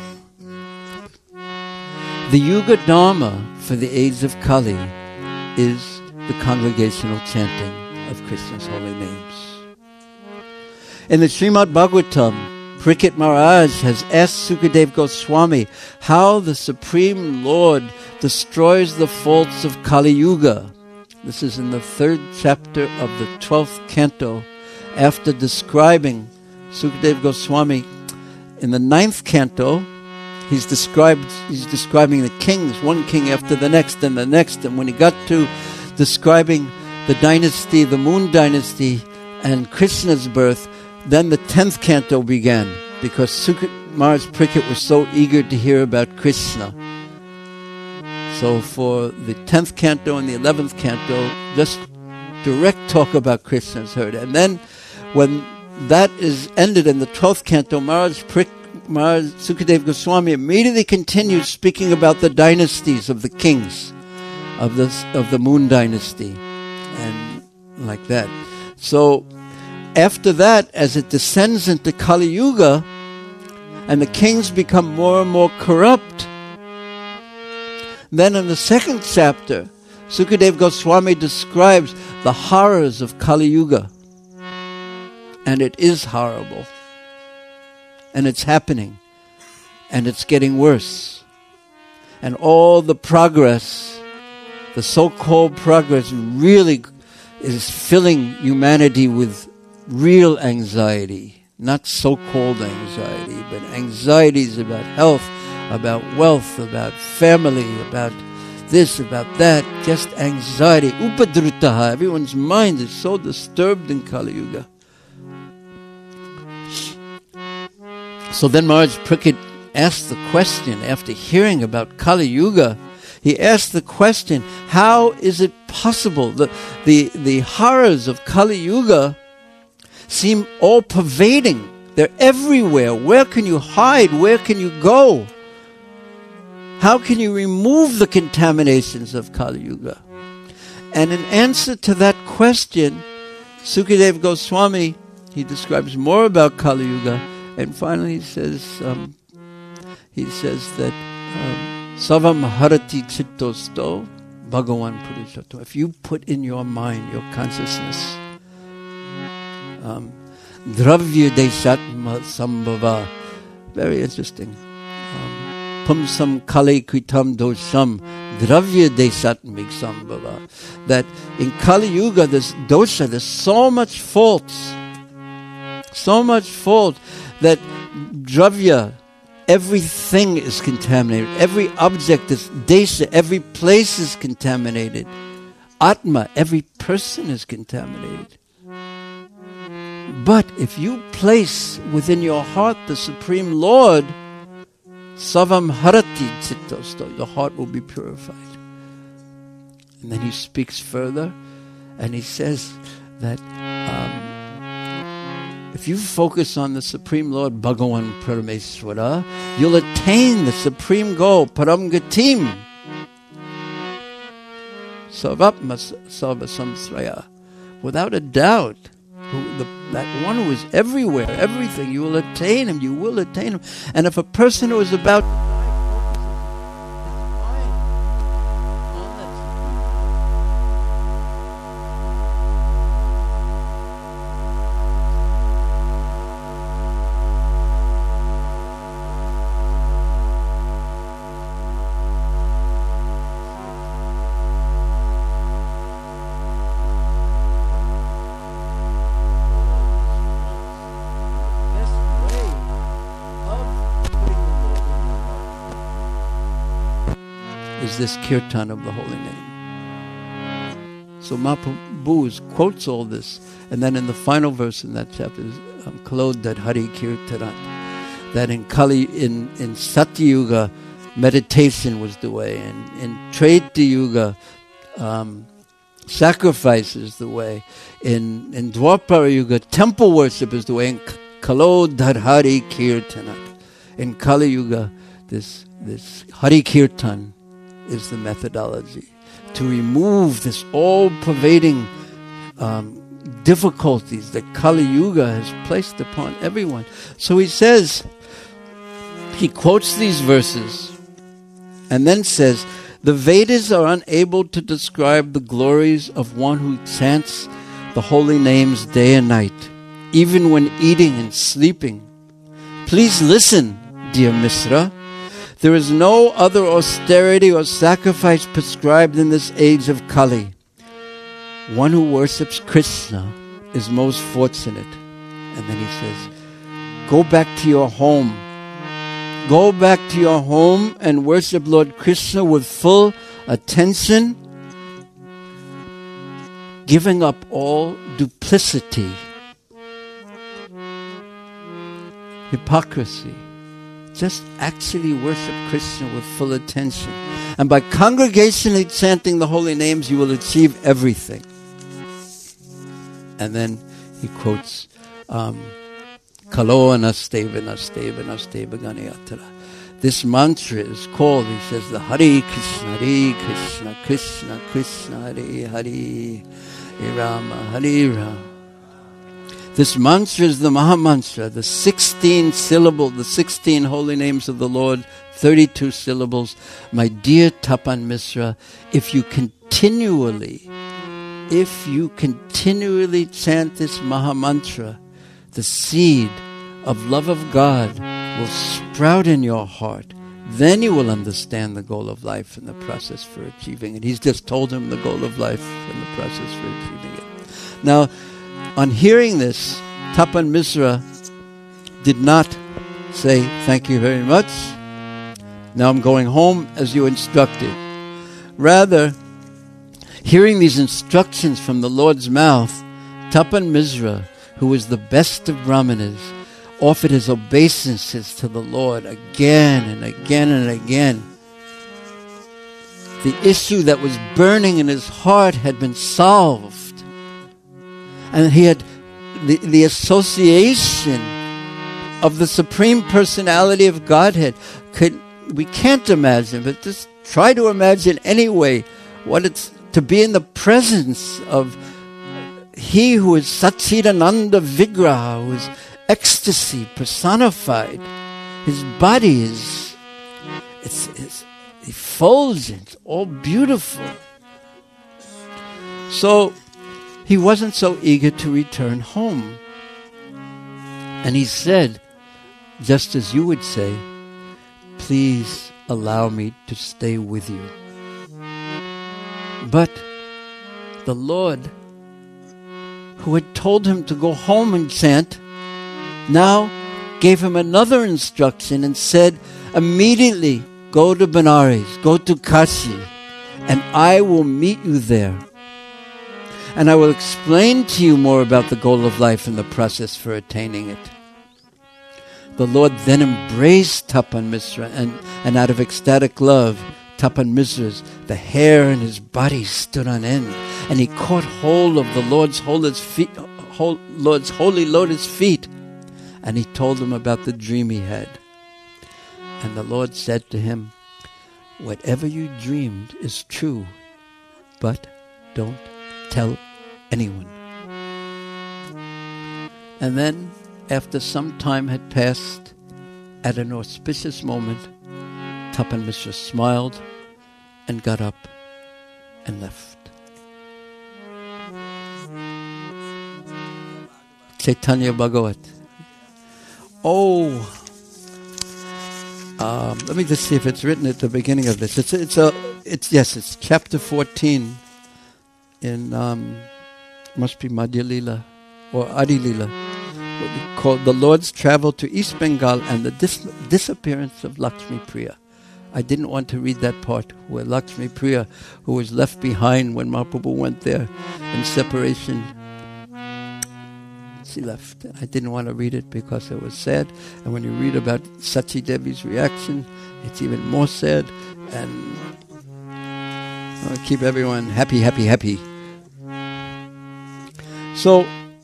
The Yuga Dharma for the age of Kali is the congregational chanting of Krishna's holy names. In the Srimad Bhagavatam, Parikshit Maharaj has asked Sukadeva Goswami how the Supreme Lord destroys the faults of Kali Yuga. This is in the third chapter of the twelfth canto, after describing Sukadeva Goswami. In the ninth canto, he's described he's describing the kings, one king after the next and the next. And when he got to describing the dynasty, the Moon dynasty, and Krishna's birth, then the tenth canto began, because Sukadeva Maharaj Parikshit was so eager to hear about Krishna. So for the tenth canto and the eleventh canto, just direct talk about Krishna is heard. And then when that is ended in the twelfth canto, Maharaj, Prik, Maharaj Sukadeva Goswami immediately continues speaking about the dynasties of the kings of this of the Moon dynasty, and like that. So after that, as it descends into Kali Yuga, and the kings become more and more corrupt, then in the second chapter, Sukadeva Goswami describes the horrors of Kali Yuga. And it is horrible. And it's happening. And it's getting worse. And all the progress, the so-called progress, really is filling humanity with real anxiety, not so-called anxiety, but anxieties about health, about wealth, about family, about this, about that, just anxiety. Upadrutaha, everyone's mind is so disturbed in Kali Yuga. So then Maharaj Parikshit asked the question, after hearing about Kali Yuga, he asked the question, how is it possible that the, the horrors of Kali Yuga seem all pervading? They're everywhere. Where can you hide? Where can you go? How can you remove the contaminations of Kali Yuga? And in answer to that question, Sukadeva Goswami, he describes more about Kali Yuga, and finally he says, um, he says that um, Savam Harati Chittosto Bhagavan Purushottama. If you put in your mind, your consciousness, um, Dravya Deshatma Sambhava, very interesting. Um, Pumsam Kali Kritam Dosham Dravya Deshatmik Sambhava. That in Kali Yuga, there's dosha, there's so much faults, so much fault that dravya, everything is contaminated. Every object is desha, every place is contaminated. Atma, every person is contaminated. But if you place within your heart the Supreme Lord, Savam Harati Chittosto, your heart will be purified. And then he speaks further, and he says that um, if you focus on the Supreme Lord, Bhagavan Parameswara, you'll attain the supreme goal, Param Gatim. Sarvapma Sarva Samsraya. Without a doubt, who, the, that one who is everywhere, everything, you will attain him, you will attain him. And if a person who is about this kirtan of the holy name. So Mahaprabhu quotes all this, and then in the final verse in that chapter is um, Kalod that Hari Kirtaran, that in Kali, in, in Satya Yuga, meditation was the way, and in Treta Yuga, um, sacrifice is the way, in, in Dwapara Yuga, temple worship is the way, in Kalod that Hari Kirtaran. In Kali Yuga, this, this Hari Kirtan is the methodology to remove this all-pervading um, difficulties that Kali Yuga has placed upon everyone. So he says, he quotes these verses and then says, the Vedas are unable to describe the glories of one who chants the holy names day and night, even when eating and sleeping. Please listen, dear Misra. There is no other austerity or sacrifice prescribed in this age of Kali. One who worships Krishna is most fortunate. And then he says, go back to your home. Go back to your home and worship Lord Krishna with full attention, giving up all duplicity, hypocrisy. Just actually worship Krishna with full attention. And by congregationally chanting the holy names, you will achieve everything. And then he quotes, um, Kalo anasteva nasteva nasteva ganayatara. This mantra is called, he says, the Hare Krishna, Hare Krishna, Krishna Krishna, Hare Hare, Hare Rama, Hare Rama. This mantra is the Maha Mantra, the sixteen syllable, the sixteen holy names of the Lord, thirty-two syllables. My dear Tapan Misra, if you continually, if you continually chant this Maha Mantra, the seed of love of God will sprout in your heart. Then you will understand the goal of life and the process for achieving it. He's just told him the goal of life and the process for achieving it. Now, On hearing this, Tapan Misra did not say, "Thank you very much. Now I'm going home as you instructed." Rather, hearing these instructions from the Lord's mouth, Tapan Misra, who was the best of Brahmanas, offered his obeisances to the Lord again and again and again. The issue that was burning in his heart had been solved. And he had the, the association of the Supreme Personality of Godhead. Could, we can't imagine, but just try to imagine anyway what it's to be in the presence of He who is Satchidananda Vigraha, who is ecstasy personified. His body is it's, it's effulgent, all beautiful. So he wasn't so eager to return home. And he said, just as you would say, "Please allow me to stay with you." But the Lord, who had told him to go home and chant, now gave him another instruction and said, "Immediately go to Benares, go to Kashi, and I will meet you there. And I will explain to you more about the goal of life and the process for attaining it." The Lord then embraced Tapan Misra, and, and out of ecstatic love, Tapan Misra's, the hair in his body stood on end, and he caught hold of the Lord's holy, feet, whole, Lord's holy lotus feet, and he told him about the dream he had. And the Lord said to him, "Whatever you dreamed is true, but don't tell anyone." And then, after some time had passed, at an auspicious moment, Tapan Misra smiled and got up and left. Chaitanya Bhagavat. Oh, um, let me just see if it's written at the beginning of this. It's it's a it's yes, it's chapter fourteen in um, must be Madhya Lila or Adi Lila, called "The Lord's Travel to East Bengal and the dis- Disappearance of Lakshmi Priya." I didn't want to read that part where Lakshmi Priya, who was left behind when Mahaprabhu went there in separation, she left. I didn't want to read it because it was sad. And when you read about Sachi Devi's reaction, it's even more sad. And I'll keep everyone happy, happy, happy. So,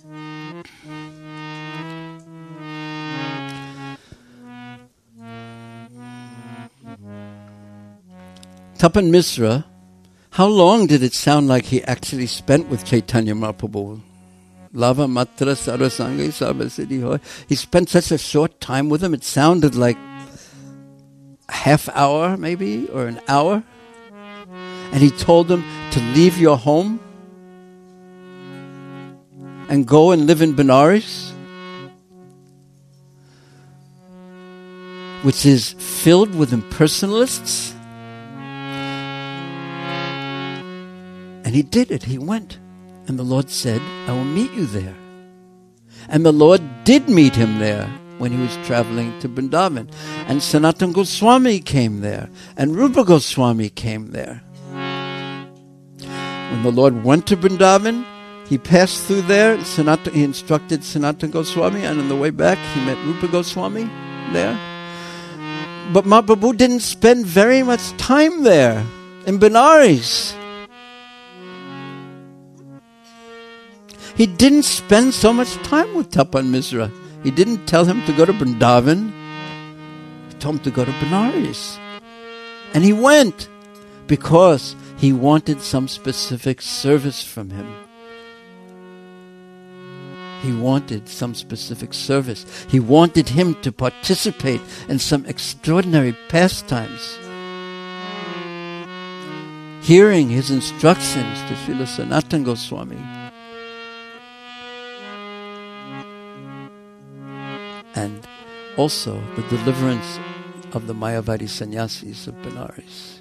Tapan Misra, how long did it sound like he actually spent with Chaitanya Mahaprabhu? Lava Matra Sarasanga Sarvasiddhi Hoy. He spent such a short time with him, it sounded like a half hour maybe, or an hour. And he told him to leave your home and go and live in Benares, which is filled with impersonalists. And he did it. He went. And the Lord said, "I will meet you there." And the Lord did meet him there when he was traveling to Vrindavan. And Sanatana Goswami came there. And Rupa Goswami came there. When the Lord went to Vrindavan, he passed through there. Sanatana, he instructed Sanatana Goswami, and on the way back, he met Rupa Goswami there. But Mahaprabhu didn't spend very much time there in Benares. He didn't spend so much time with Tapan Misra. He didn't tell him to go to Vrindavan. He told him to go to Benares. And he went because he wanted some specific service from him. He wanted some specific service. He wanted him to participate in some extraordinary pastimes. Hearing his instructions to Srila Sanatana Goswami. And also the deliverance of the Mayavadi sannyasis of Benares.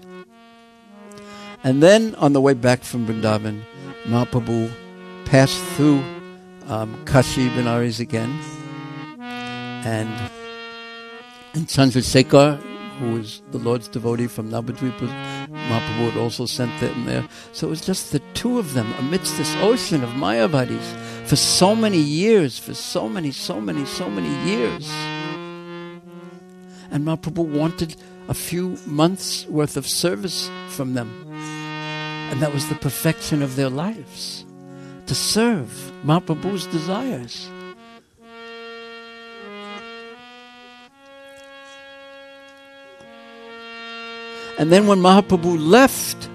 And then on the way back from Vrindavan, Mahaprabhu passed through um, Kashi Benares again, and and Chandrasekhar, who was the Lord's devotee from Navadvipa, Mahaprabhu had also sent them there. So it was just the two of them amidst this ocean of Mayavadis for so many years, for so many, so many, so many years. And Mahaprabhu wanted a few months' worth of service from them. And that was the perfection of their lives, to serve Mahaprabhu's desires. And then when Mahaprabhu left,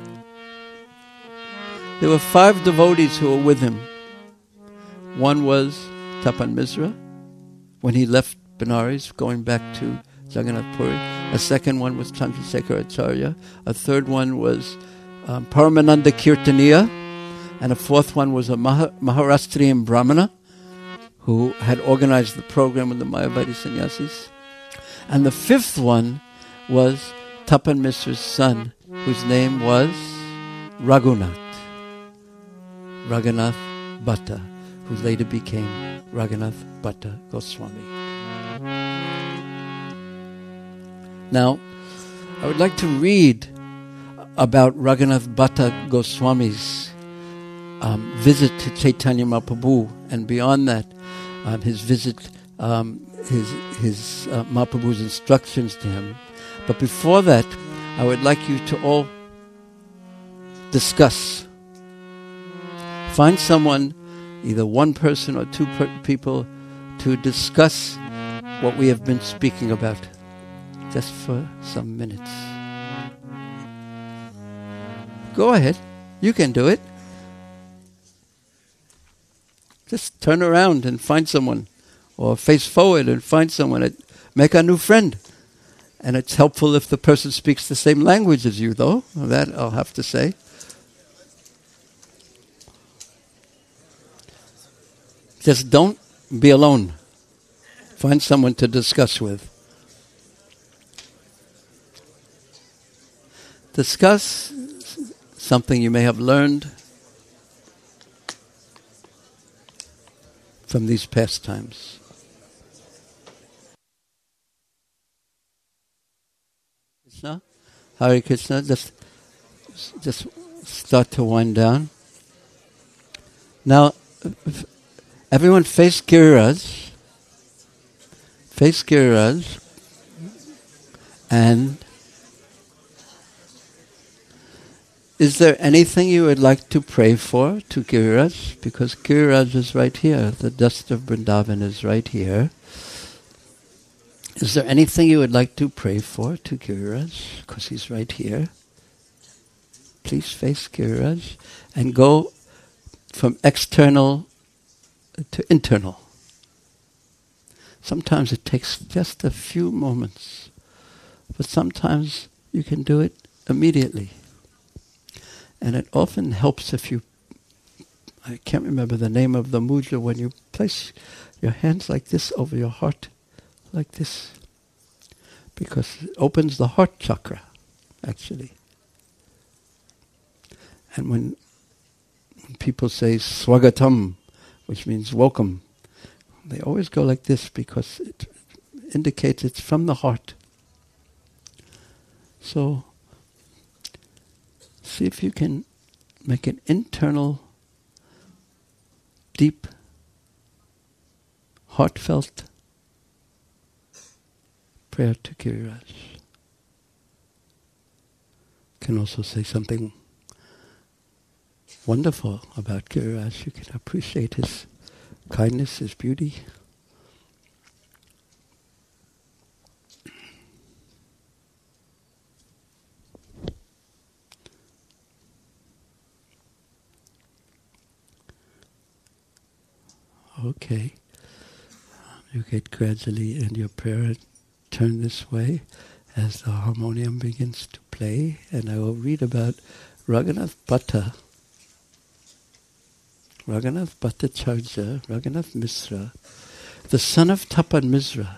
there were five devotees who were with him. One was Tapan Misra, when he left Benares, going back to Jagannath Puri. A second one was Chandrasekhar Acharya. A third one was um, Paramananda Kirtaniya. And a fourth one was a Mah- Maharashtrian Brahmana who had organized the program with the Mayavadi sannyasis. And the fifth one was Tapan Misra's son, whose name was Raghunath. Raghunath Bhatta, who later became Raghunath Bhatta Goswami. Now, I would like to read about Raghunath Bhatta Goswami's um, visit to Chaitanya Mahaprabhu, and beyond that, um, his visit, um, his his uh, Mahaprabhu's instructions to him. But before that, I would like you to all discuss. Find someone, either one person or two per- people, to discuss what we have been speaking about, just for some minutes. Go ahead. You can do it. Just turn around and find someone, or face forward and find someone. Make a new friend. And it's helpful if the person speaks the same language as you, though. That I'll have to say. Just don't be alone. Find someone to discuss with. Discuss something you may have learned from these pastimes. Krishna, Hare Krishna. Just, just start to wind down. Now, everyone face Giriraj. Face Giriraj. And is there anything you would like to pray for to Giriraj? Because Giriraj is right here. The dust of Vrindavan is right here. Is there anything you would like to pray for to Giriraj? Because he's right here. Please face Giriraj and go from external to internal. Sometimes it takes just a few moments, but sometimes you can do it immediately. And it often helps if you, I can't remember the name of the mudra, when you place your hands like this over your heart, like this, because it opens the heart chakra, actually. And when, when people say swagatam, which means welcome, they always go like this because it indicates it's from the heart. So, see if you can make an internal, deep, heartfelt prayer to Giriraj. Can also say something wonderful about Giriraj. You can appreciate his kindness, his beauty. Okay. You get gradually in your prayer, turn this way as the harmonium begins to play, and I will read about Raghunath Bhatta. Raghunath Bhattacharya, Raghunath Misra, the son of Tapan Misra.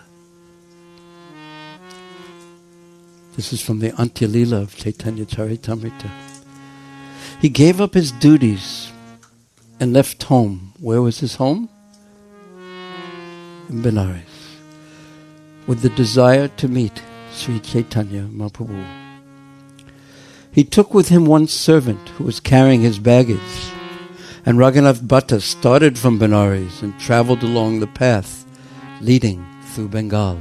This is from the Antya Leela of Chaitanya Charitamrita. He gave up his duties and left home. Where was his home? in Benares with the desire to meet Sri Chaitanya Mahaprabhu. He took with him one servant who was carrying his baggage, and Raghunath Bhatta started from Benares and traveled along the path leading through Bengal.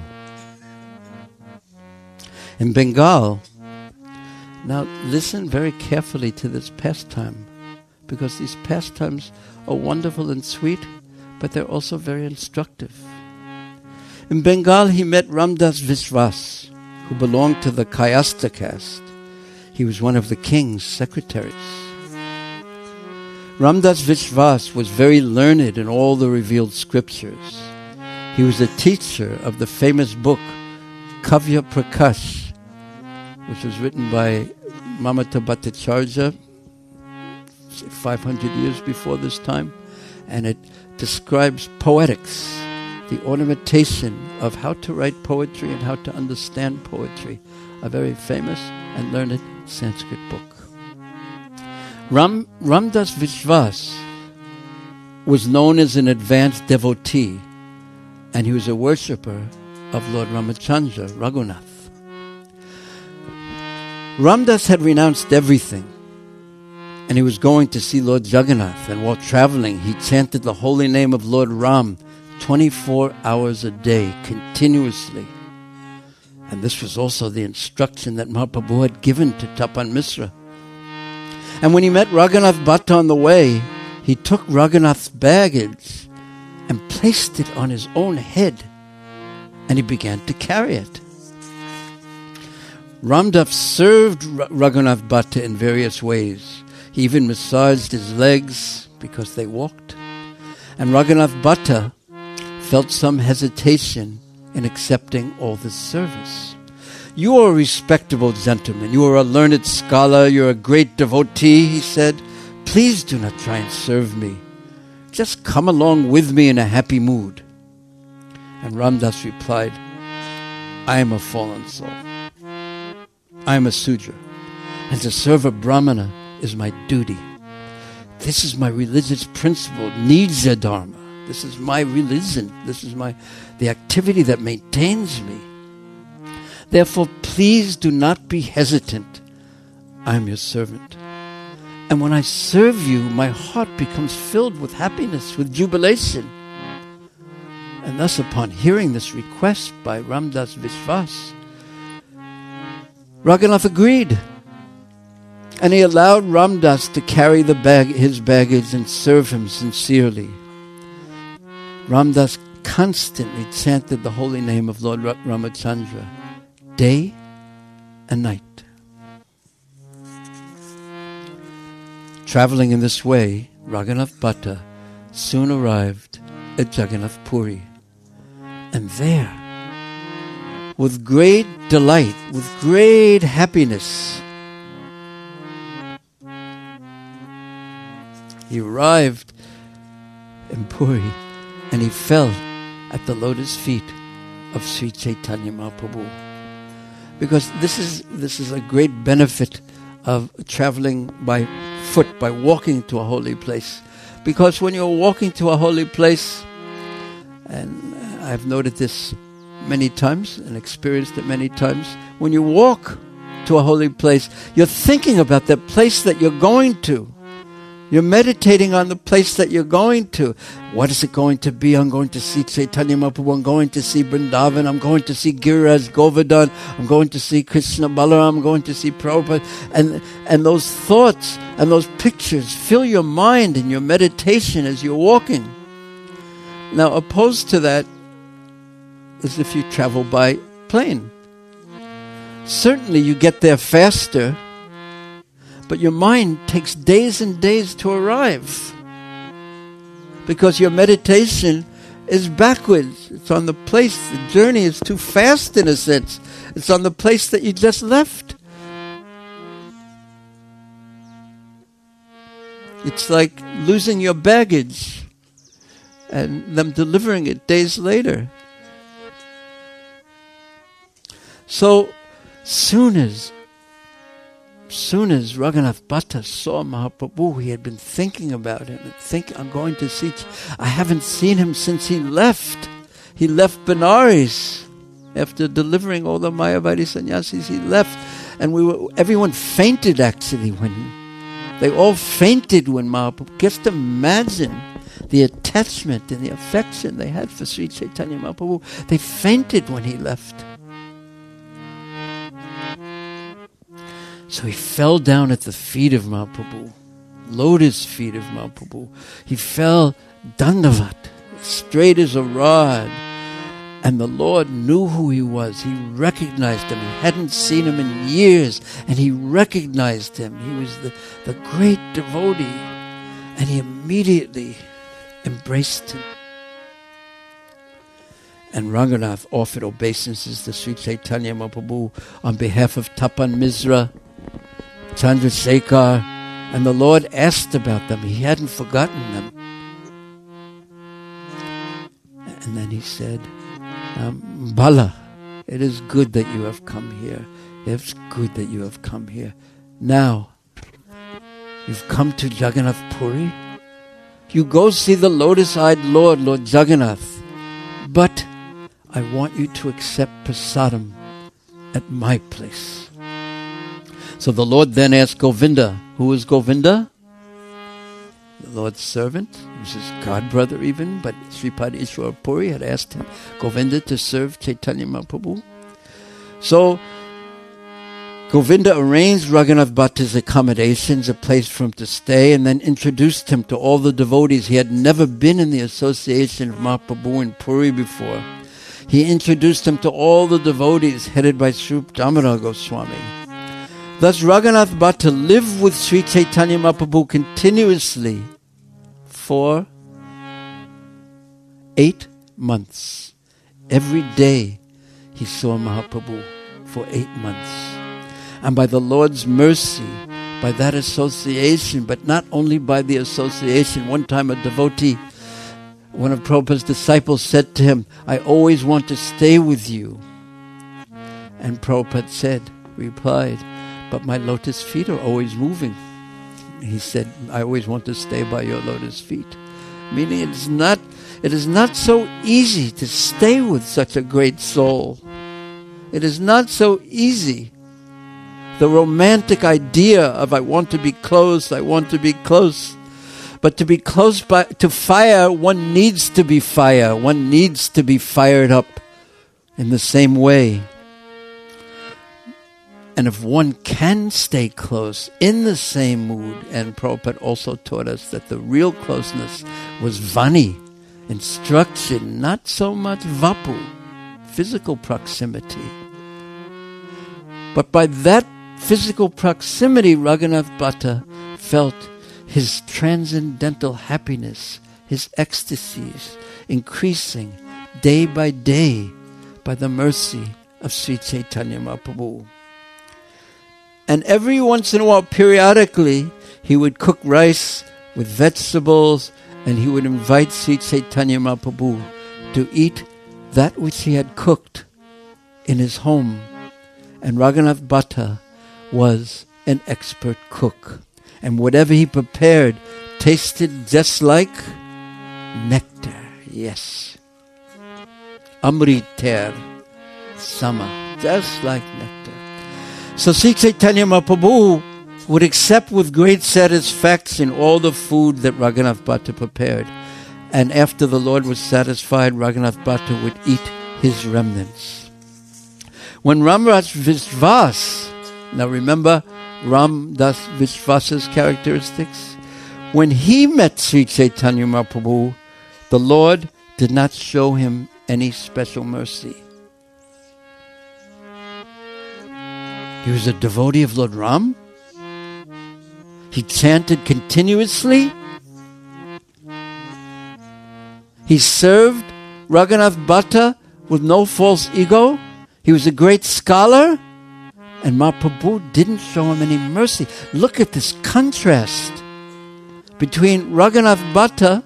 In Bengal, now listen very carefully to this pastime, because these pastimes are wonderful and sweet, but they're also very instructive. In Bengal, he met Ramdas Vishwas, who belonged to the Kayastha caste. He was one of the king's secretaries. Ramdas Vishwas was very learned in all the revealed scriptures. He was a teacher of the famous book Kavya Prakash, which was written by Mamata Bhattacharya five hundred years before this time, and it describes poetics, the ornamentation of how to write poetry and how to understand poetry, a very famous and learned Sanskrit book. Ram, Ramdas Vishwas was known as an advanced devotee, and he was a worshipper of Lord Ramachandra, Raghunath. Ramdas had renounced everything, and he was going to see Lord Jagannath, and while traveling, he chanted the holy name of Lord Ram twenty-four hours a day, continuously. And this was also the instruction that Mahaprabhu had given to Tapan Misra. And when he met Raghunath Bhatta on the way, he took Raghunath's baggage and placed it on his own head, and he began to carry it. Ramdas served Raghunath Bhatta in various ways. He even massaged his legs because they walked. And Raghunath Bhatta felt some hesitation in accepting all this service. You are a respectable gentleman. You are a learned scholar. You're a great devotee, he said. Please do not try and serve me. Just come along with me in a happy mood. And Ramdas replied, I am a fallen soul. I am a Sudra, and to serve a Brahmana is my duty. This is my religious principle, Nija Dharma. This is my religion. This is my the activity that maintains me. Therefore, please do not be hesitant. I am your servant. And when I serve you, my heart becomes filled with happiness, with jubilation. And thus, upon hearing this request by Ramdas Vishwas, Raghunath agreed, and he allowed Ramdas to carry the bag, his baggage and serve him sincerely. Ramdas constantly chanted the holy name of Lord Ramachandra, day and night. Traveling in this way, Raghunath Bhatta soon arrived at Jagannath Puri, and there, with great delight, with great happiness, he arrived in Puri, and he fell at the lotus feet of Sri Chaitanya Mahaprabhu. Because this is this is a great benefit of traveling by foot, by walking to a holy place. Because when you're walking to a holy place, and I've noted this many times and experienced it many times, when you walk to a holy place, you're thinking about that place that you're going to. You're meditating on the place that you're going to. What is it going to be? I'm going to see Chaitanya Mahaprabhu. I'm going to see Vrindavan. I'm going to see Giriraj Govardhan. I'm going to see Krishna Balaram. I'm going to see Prabhupada. And, and those thoughts and those pictures fill your mind in your meditation as you're walking. Now, opposed to that is if you travel by plane. Certainly you get there faster, but your mind takes days and days to arrive because your meditation is backwards. It's on the place. The journey is too fast in a sense. It's on the place that you just left. It's like losing your baggage and them delivering it days later. So, soon as soon as Raghunath Bhatta saw Mahaprabhu, he had been thinking about him and think, I'm going to see, I haven't seen him since he left. he left Benares. After delivering all the Mayavadi sannyasis, he left. And we were, everyone fainted actually when, they all fainted when Mahaprabhu, just imagine the attachment and the affection they had for Sri Chaitanya Mahaprabhu. They fainted when he left. So he fell down at the feet of Mahaprabhu, lotus feet of Mahaprabhu. He fell dandavat, straight as a rod. And the Lord knew who he was. He recognized him. He hadn't seen him in years, and he recognized him. He was the, the great devotee, and he immediately embraced him. And Ranganath offered obeisances to Sri Chaitanya Mahaprabhu on behalf of Tapan Misra, Chandrasekhar, and the Lord asked about them. He hadn't forgotten them. And then he said, um, Bala, it is good that you have come here. It's good that you have come here. Now, you've come to Jagannath Puri. You go see the lotus-eyed Lord, Lord Jagannath. But I want you to accept prasadam at my place. So the Lord then asked Govinda. Who is Govinda? The Lord's servant, which is godbrother even, but Sripad Ishwar Puri had asked him, Govinda, to serve Chaitanya Mahaprabhu. So Govinda arranged Raghunath Bhatta's accommodations, a place for him to stay, and then introduced him to all the devotees. He had never been in the association of Mahaprabhu in Puri before. He introduced him to all the devotees headed by Srup Damodar Goswami. Thus Raghunath Bhatta lived with Sri Chaitanya Mahaprabhu continuously for eight months. Every day he saw Mahaprabhu for eight months. And by the Lord's mercy, by that association, but not only by the association, one time a devotee, one of Prabhupada's disciples said to him, I always want to stay with you. And Prabhupada said, replied, but my lotus feet are always moving. He said, I always want to stay by your lotus feet. Meaning it is not, it is not so easy to stay with such a great soul. It is not so easy. The romantic idea of I want to be close, I want to be close. But to be close by, to fire, one needs to be fire. One needs to be fired up in the same way. And if one can stay close in the same mood, and Prabhupada also taught us that the real closeness was vani, instruction, not so much vapu, physical proximity. But by that physical proximity, Raghunath Bhatta felt his transcendental happiness, his ecstasies, increasing day by day by the mercy of Sri Chaitanya Mahaprabhu. And every once in a while, periodically, he would cook rice with vegetables, and he would invite Sri Chaitanya Mahaprabhu to eat that which he had cooked in his home. And Raghunath Bhatta was an expert cook. And whatever he prepared tasted just like nectar. Yes. Amriter Sama. Just like nectar. So Sri Chaitanya Mahaprabhu would accept with great satisfaction all the food that Raghunath Bhatta prepared. And after the Lord was satisfied, Raghunath Bhatta would eat his remnants. When Ramdas Vishwas, now remember Ramdas Vishwasa's characteristics? When he met Sri Chaitanya Mahaprabhu, the Lord did not show him any special mercy. He was a devotee of Lord Ram. He chanted continuously. He served Raghunath Bhatta with no false ego. He was a great scholar. And Mahaprabhu didn't show him any mercy. Look at this contrast between Raghunath Bhatta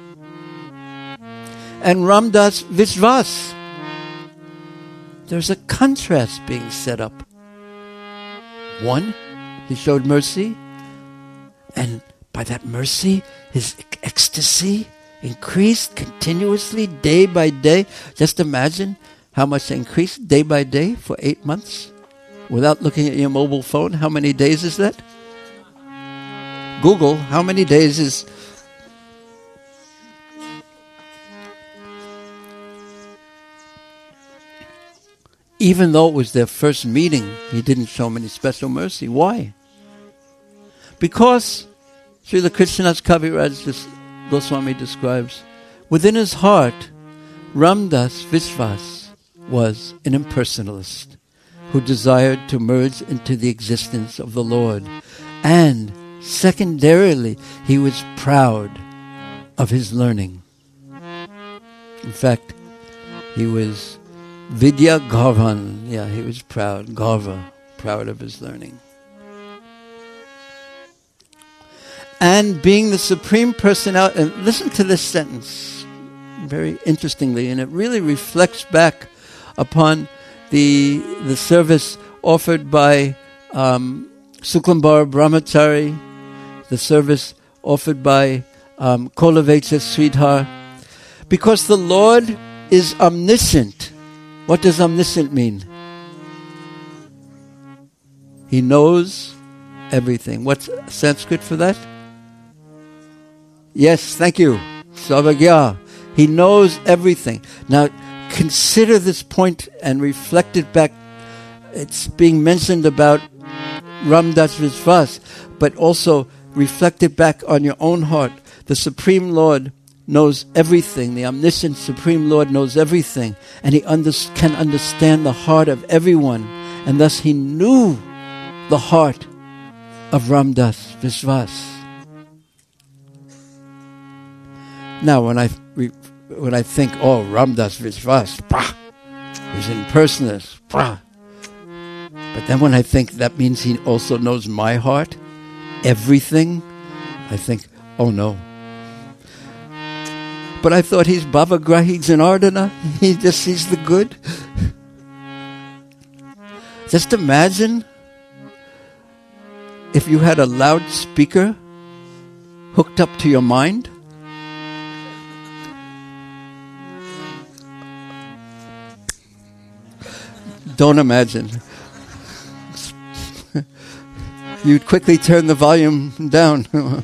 and Ramdas Vishwas. There's a contrast being set up. One, he showed mercy, and by that mercy, his ecstasy increased continuously day by day. Just imagine how much they increased day by day for eight months without looking at your mobile phone. How many days is that? Google, how many days is... Even though it was their first meeting, he didn't show them any special mercy. Why? Because, Srila Krishnadas Kaviraj Goswami describes, within his heart, Ramdas Vishwas was an impersonalist who desired to merge into the existence of the Lord. And secondarily, he was proud of his learning. In fact, he was Vidya Garvan. Yeah, he was proud. Garva, proud of his learning. And being the Supreme Personality, and listen to this sentence very interestingly, and it really reflects back upon the the service offered by um, Suklambar Brahmachari, the service offered by um, Kolavecha Sridhar. Because the Lord is omniscient. What does omniscient mean? He knows everything. What's Sanskrit for that? Yes, thank you. Sarvagya. He knows everything. Now, consider this point and reflect it back. It's being mentioned about Ramdas Vishwas, but also reflect it back on your own heart. The Supreme Lord knows everything. The omniscient Supreme Lord knows everything. And he under- can understand the heart of everyone. And thus he knew the heart of Ramdas Vishwas. Now, when I re- when I think, oh, Ramdas Vishwas, bah, he's an impersonalist, bah. But then when I think that means he also knows my heart, everything, I think, oh no. But I thought he's Bhavagrahi Janardana. He just sees the good. Just imagine if you had a loudspeaker hooked up to your mind. Don't imagine. You'd quickly turn the volume down.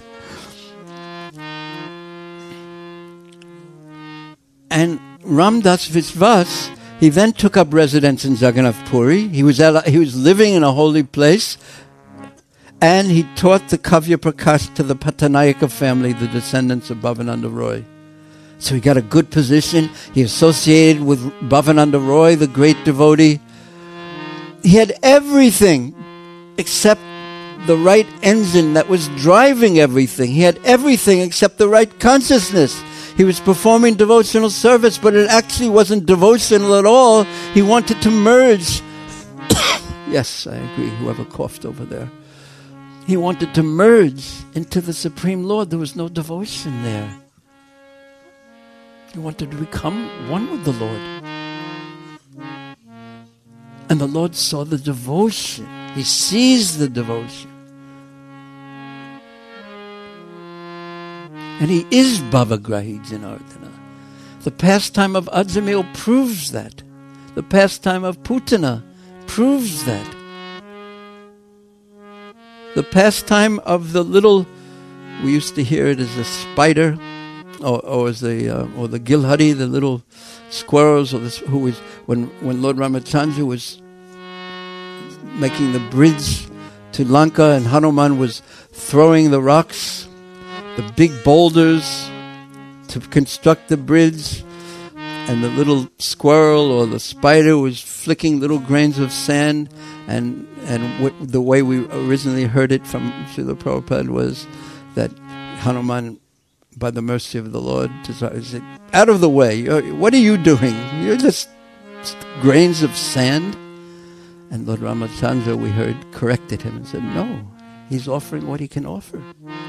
And Ramdas Vishwas, he then took up residence in Jagannath Puri. He was at, he was living in a holy place, and he taught the Kavya Prakash to the Patanayaka family, the descendants of Bhavananda Roy. So he got a good position. He associated with Bhavananda Roy, the great devotee. He had everything except the right engine that was driving everything. He had everything except the right consciousness. He was performing devotional service, but it actually wasn't devotional at all. He wanted to merge. Yes, I agree, whoever coughed over there. He wanted to merge into the Supreme Lord. There was no devotion there. He wanted to become one with the Lord. And the Lord saw the devotion. He sees the devotion. And he is Bhavagrahi Janardana. The pastime of Ajamil proves that. The pastime of Putana proves that. The pastime of the little, we used to hear it as a spider, or, or as the uh, or the Gilhari, the little squirrels, or this, who was when when Lord Ramachandra was making the bridge to Lanka, and Hanuman was throwing the rocks, the big boulders, to construct the bridge, and the little squirrel or the spider was flicking little grains of sand, and and what, the way we originally heard it from Srila Prabhupada was that Hanuman, by the mercy of the Lord, said, out of the way, you're, what are you doing? You're just grains of sand. And Lord Ramachandra, we heard, corrected him and said, no, he's offering what he can offer.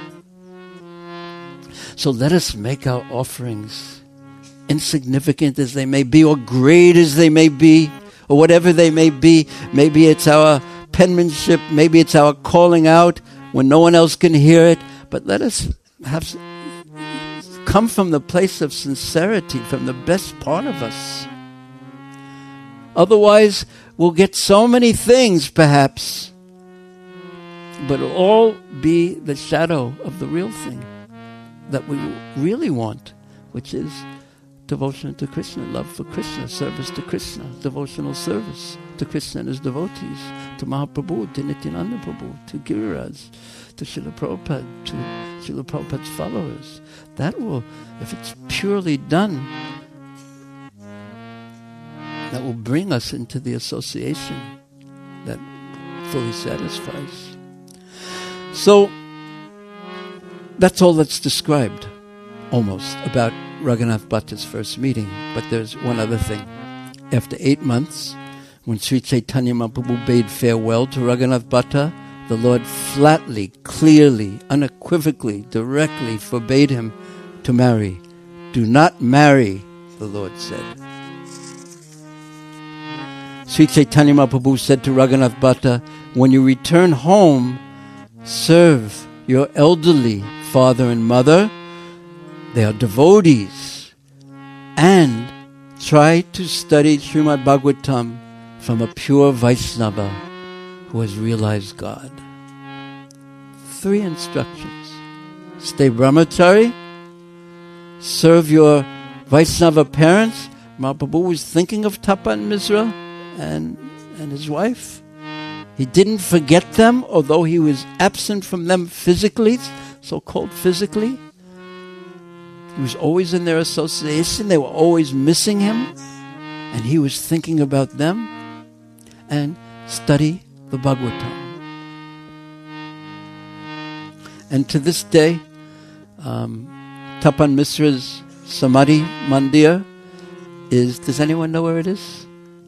So let us make our offerings, insignificant as they may be, or great as they may be, or whatever they may be. Maybe it's our penmanship, maybe it's our calling out when no one else can hear it, but let us have come from the place of sincerity, from the best part of us. Otherwise, we'll get so many things, perhaps, but it'll all be the shadow of the real thing that we really want, which is devotion to Krishna, love for Krishna, service to Krishna, devotional service to Krishna and his devotees, to Mahaprabhu, to Nityananda Prabhu, to Giriraj, to Srila Prabhupada, to Srila Prabhupada's followers. That will, if it's purely done, that will bring us into the association that fully satisfies. So, that's all that's described, almost, about Raghunath Bhatta's first meeting. But there's one other thing. After eight months, when Sri Chaitanya Mahaprabhu bade farewell to Raghunath Bhatta, the Lord flatly, clearly, unequivocally, directly forbade him to marry. Do not marry, the Lord said. Sri Chaitanya Mahaprabhu said to Raghunath Bhatta, when you return home, serve your elderly father and mother. They are devotees. And try to study Srimad Bhagavatam from a pure Vaishnava who has realized God. Three instructions. Stay brahmachari. Serve your Vaishnava parents. Mahaprabhu was thinking of Tapan Misra and, and his wife. He didn't forget them, although he was absent from them physically, so-called physically. He was always in their association. They were always missing him. And he was thinking about them. And study the Bhagavatam. And to this day, um, Tapan Misra's Samadhi Mandir is, does anyone know where it is?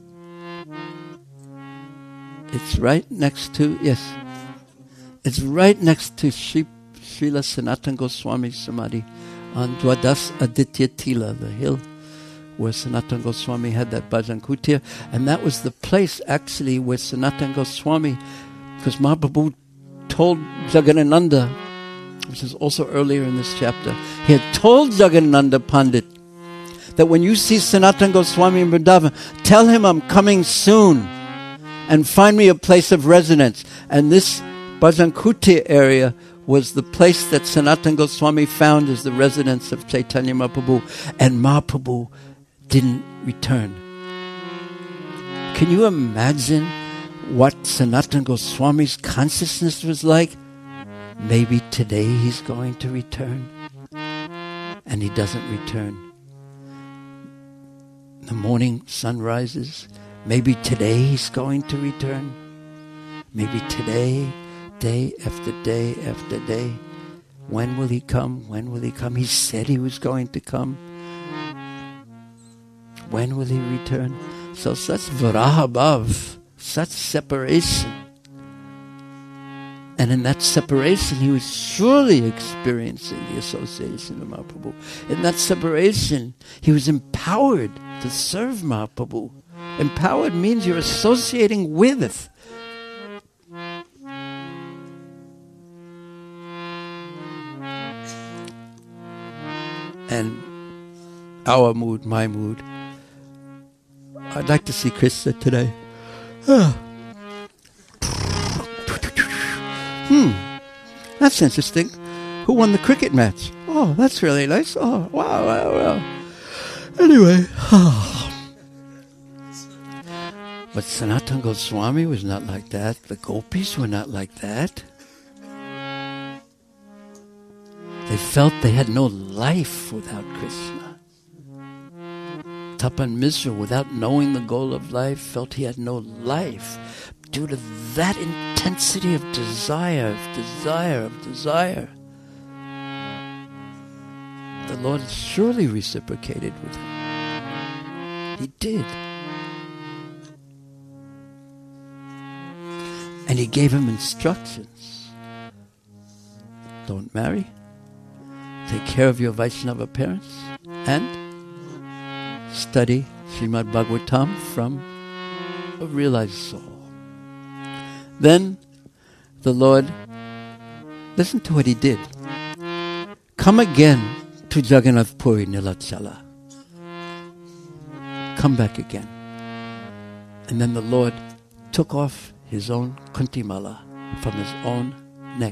It's right next to, yes, it's right next to Sri, Srila Sanatana Goswami's Samadhi on Dwadas Aditya Tila, the hill where Sanatana Goswami had that Bhajan Kutir. And that was the place, actually, where Sanatana Goswami, because Mahaprabhu told Jagadananda, which is also earlier in this chapter, he had told Jagadananda Pandit that when you see Sanatana Goswami in Vrindavan, tell him I'm coming soon and find me a place of residence. And this Bhajan Kutir area was the place that Sanatana Goswami found as the residence of Chaitanya Mahaprabhu. And Mahaprabhu didn't return. Can you imagine what Sanatana Goswami's consciousness was like? Maybe today he's going to return. And he doesn't return. The morning sun rises. Maybe today he's going to return. Maybe today, day after day after day. When will he come? When will he come? He said he was going to come. When will he return? So such viraha bhav, such separation. And in that separation, he was surely experiencing the association of Mahaprabhu. In that separation, he was empowered to serve Mahaprabhu. Empowered means you're associating with. And our mood, my mood. I'd like to see Krishna today. Hmm, that's interesting. Who won the cricket match? Oh, that's really nice. Oh, wow, wow, wow. Anyway. But Sanatana Goswami was not like that. The gopis were not like that. They felt they had no life without Krishna. Tapan Misra, without knowing the goal of life, felt he had no life due to that intensity of desire, of desire, of desire. The Lord surely reciprocated with him. He did. And he gave him instructions. Don't marry. Take care of your Vaishnava parents. And study Srimad Bhagavatam from a realized soul. Then the Lord, listen to what he did. Come again to Jagannath Puri Nilachala. Come back again. And then the Lord took off his own kuntimala from his own neck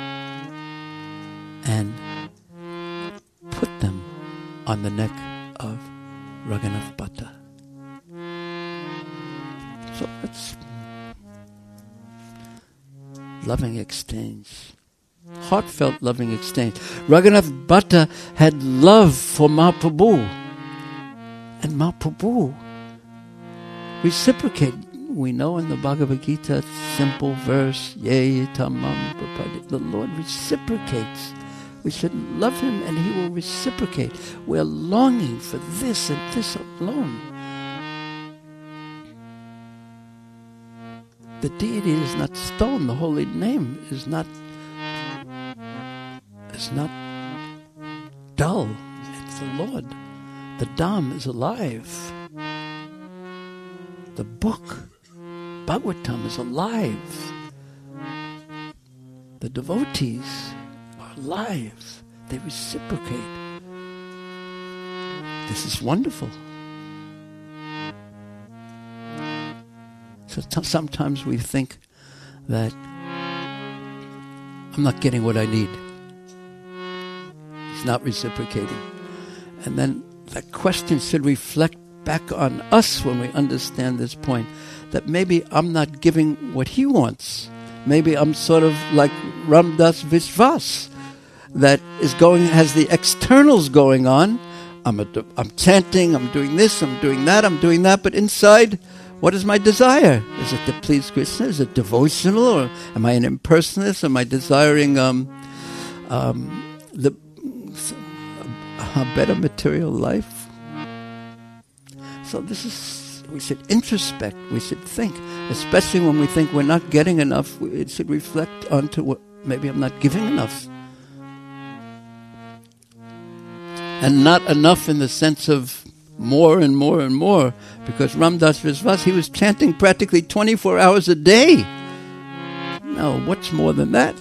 and put them on the neck of Raghunath Bhatta. So it's loving exchange. Heartfelt loving exchange. Raghunath Bhatta had love for Mahaprabhu. And Mahaprabhu reciprocated. We know in the Bhagavad Gita, simple verse, Ye tamam prapadi. The Lord reciprocates. We should love him and he will reciprocate. We're longing for this and this alone. The deity is not stone. The holy name is not is not dull. It's the Lord. The Dham is alive. The book, Bhagavatam, is alive. The devotees are alive. They reciprocate. This is wonderful. So t- sometimes we think that I'm not getting what I need. He's not reciprocating. And then that question should reflect back on us when we understand this point, that maybe I'm not giving what he wants. Maybe I'm sort of like Ramdas Vishwas, that is going, has the externals going on. I'm, a, I'm chanting, I'm doing this, I'm doing that, I'm doing that, but inside, what is my desire? Is it to please Krishna? Is it devotional? Or am I an impersonalist? Am I desiring um, um, the a better material life? So this is, we should introspect, we should think, especially when we think we're not getting enough, it should reflect onto what, maybe I'm not giving enough. And not enough in the sense of more and more and more, because Ramdas Vishwas, he was chanting practically twenty-four hours a day. No, what's more than that?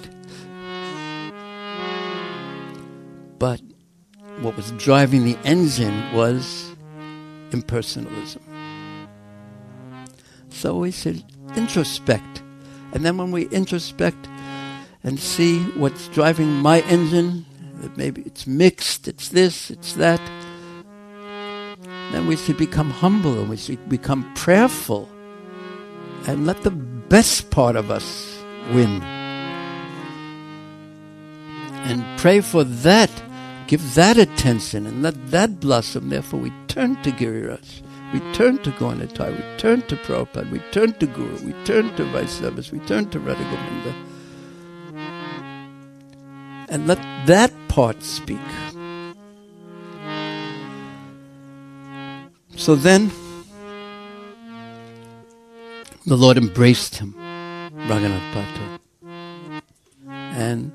But what was driving the engine was impersonalism. So we should introspect. And then when we introspect and see what's driving my engine, that maybe it's mixed, it's this, it's that, then we should become humble and we should become prayerful and let the best part of us win. And pray for that. Give that attention and let that blossom. Therefore, we turn to Giriraj. We turn to Gauranitai. We turn to Prabhupada. We turn to Guru. We turn to Vaishnavas. We turn to Radha Govinda. And let that part speak. So then, the Lord embraced him, Raghunath Bhatta. And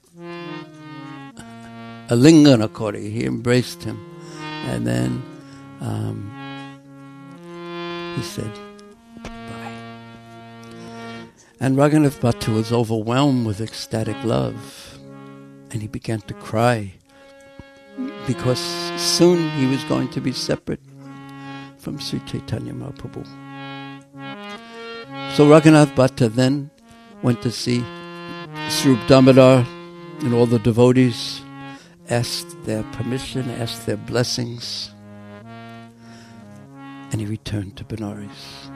Alingana Kori, he embraced him. And then um, he said, bye. And Raghunath Bhatta was overwhelmed with ecstatic love. And he began to cry. Because soon he was going to be separate from Sri Chaitanya Mahaprabhu. So Raghunath Bhatta then went to see Swarup Damodar and all the devotees, asked their permission, asked their blessings, and he returned to Benares.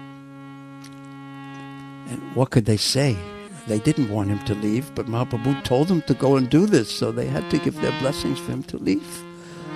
And what could they say? They didn't want him to leave, but Mahaprabhu told them to go and do this, so they had to give their blessings for him to leave.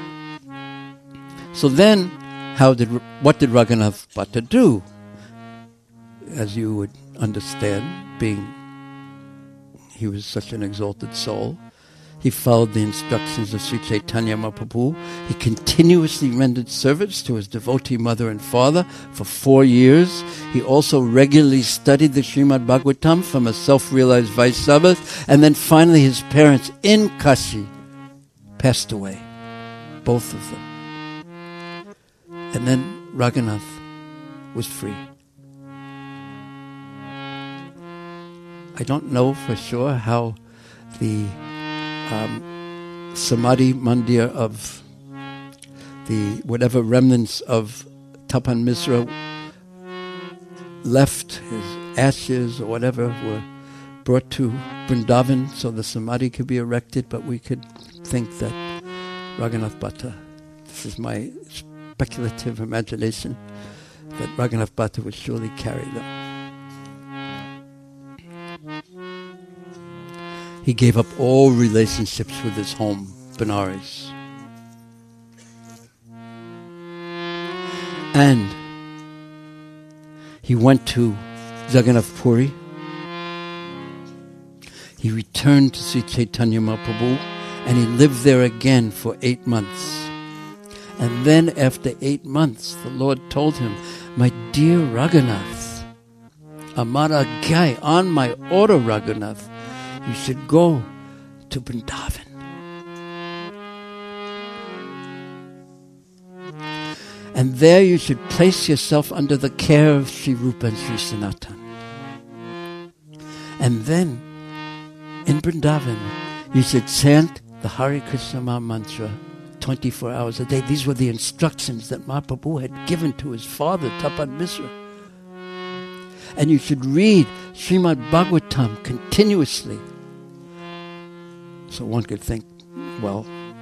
So then, how did what did Raghunath Bhatta do? As you would understand, being he was such an exalted soul, he followed the instructions of Sri Chaitanya Mahaprabhu. He continuously rendered service to his devotee mother and father for four years. He also regularly studied the Srimad Bhagavatam from a self-realized Vaishnava. And then finally his parents in Kashi passed away. Both of them. And then Raghunath was free. I don't know for sure how the Um, Samadhi Mandir of the whatever remnants of Tapan Misra left, his ashes or whatever, were brought to Vrindavan so the Samadhi could be erected, but we could think that Raghunath Bhatta, this is my speculative imagination, that Raghunath Bhatta would surely carry them. He gave up all relationships with his home, Benares. And he went to Jagannath Puri. He returned to see Chaitanya Mahaprabhu, and he lived there again for eight months. And then after eight months, the Lord told him, my dear Raghunath, Amara Gai, on my order, Raghunath, you should go to Vrindavan. And there you should place yourself under the care of Sri Rupa and Sri Sanatan. And then, in Vrindavan, you should chant the Hare Krishna Maha Mantra twenty-four hours a day. These were the instructions that Mahaprabhu had given to his father, Tapan Misra. And you should read Srimad Bhagavatam continuously. So one could think, well,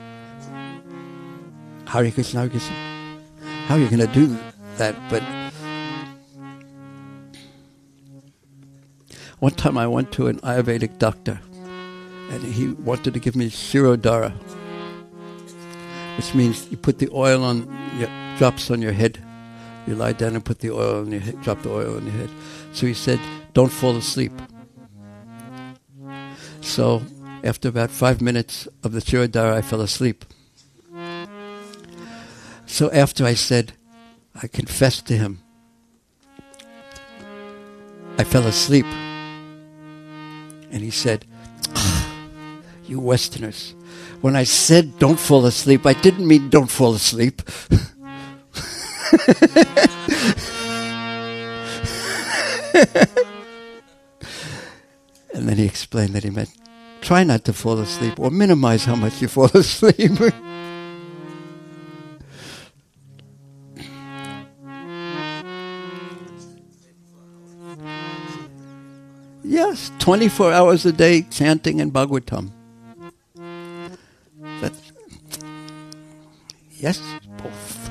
Hare Krishna, Hare Krishna, how are you going to do that? But one time I went to an Ayurvedic doctor, and he wanted to give me Shirodhara, which means you put the oil on, your, drops on your head. You lie down and put the oil on your head, drop the oil on your head. So he said, don't fall asleep. So after about five minutes of the Shirodhara, I fell asleep. So after I said, I confessed to him, I fell asleep. And he said, you Westerners, when I said don't fall asleep, I didn't mean don't fall asleep. And then he explained that he meant try not to fall asleep or minimize how much you fall asleep. Yes, twenty-four hours a day chanting in Bhagavatam. That, yes, both.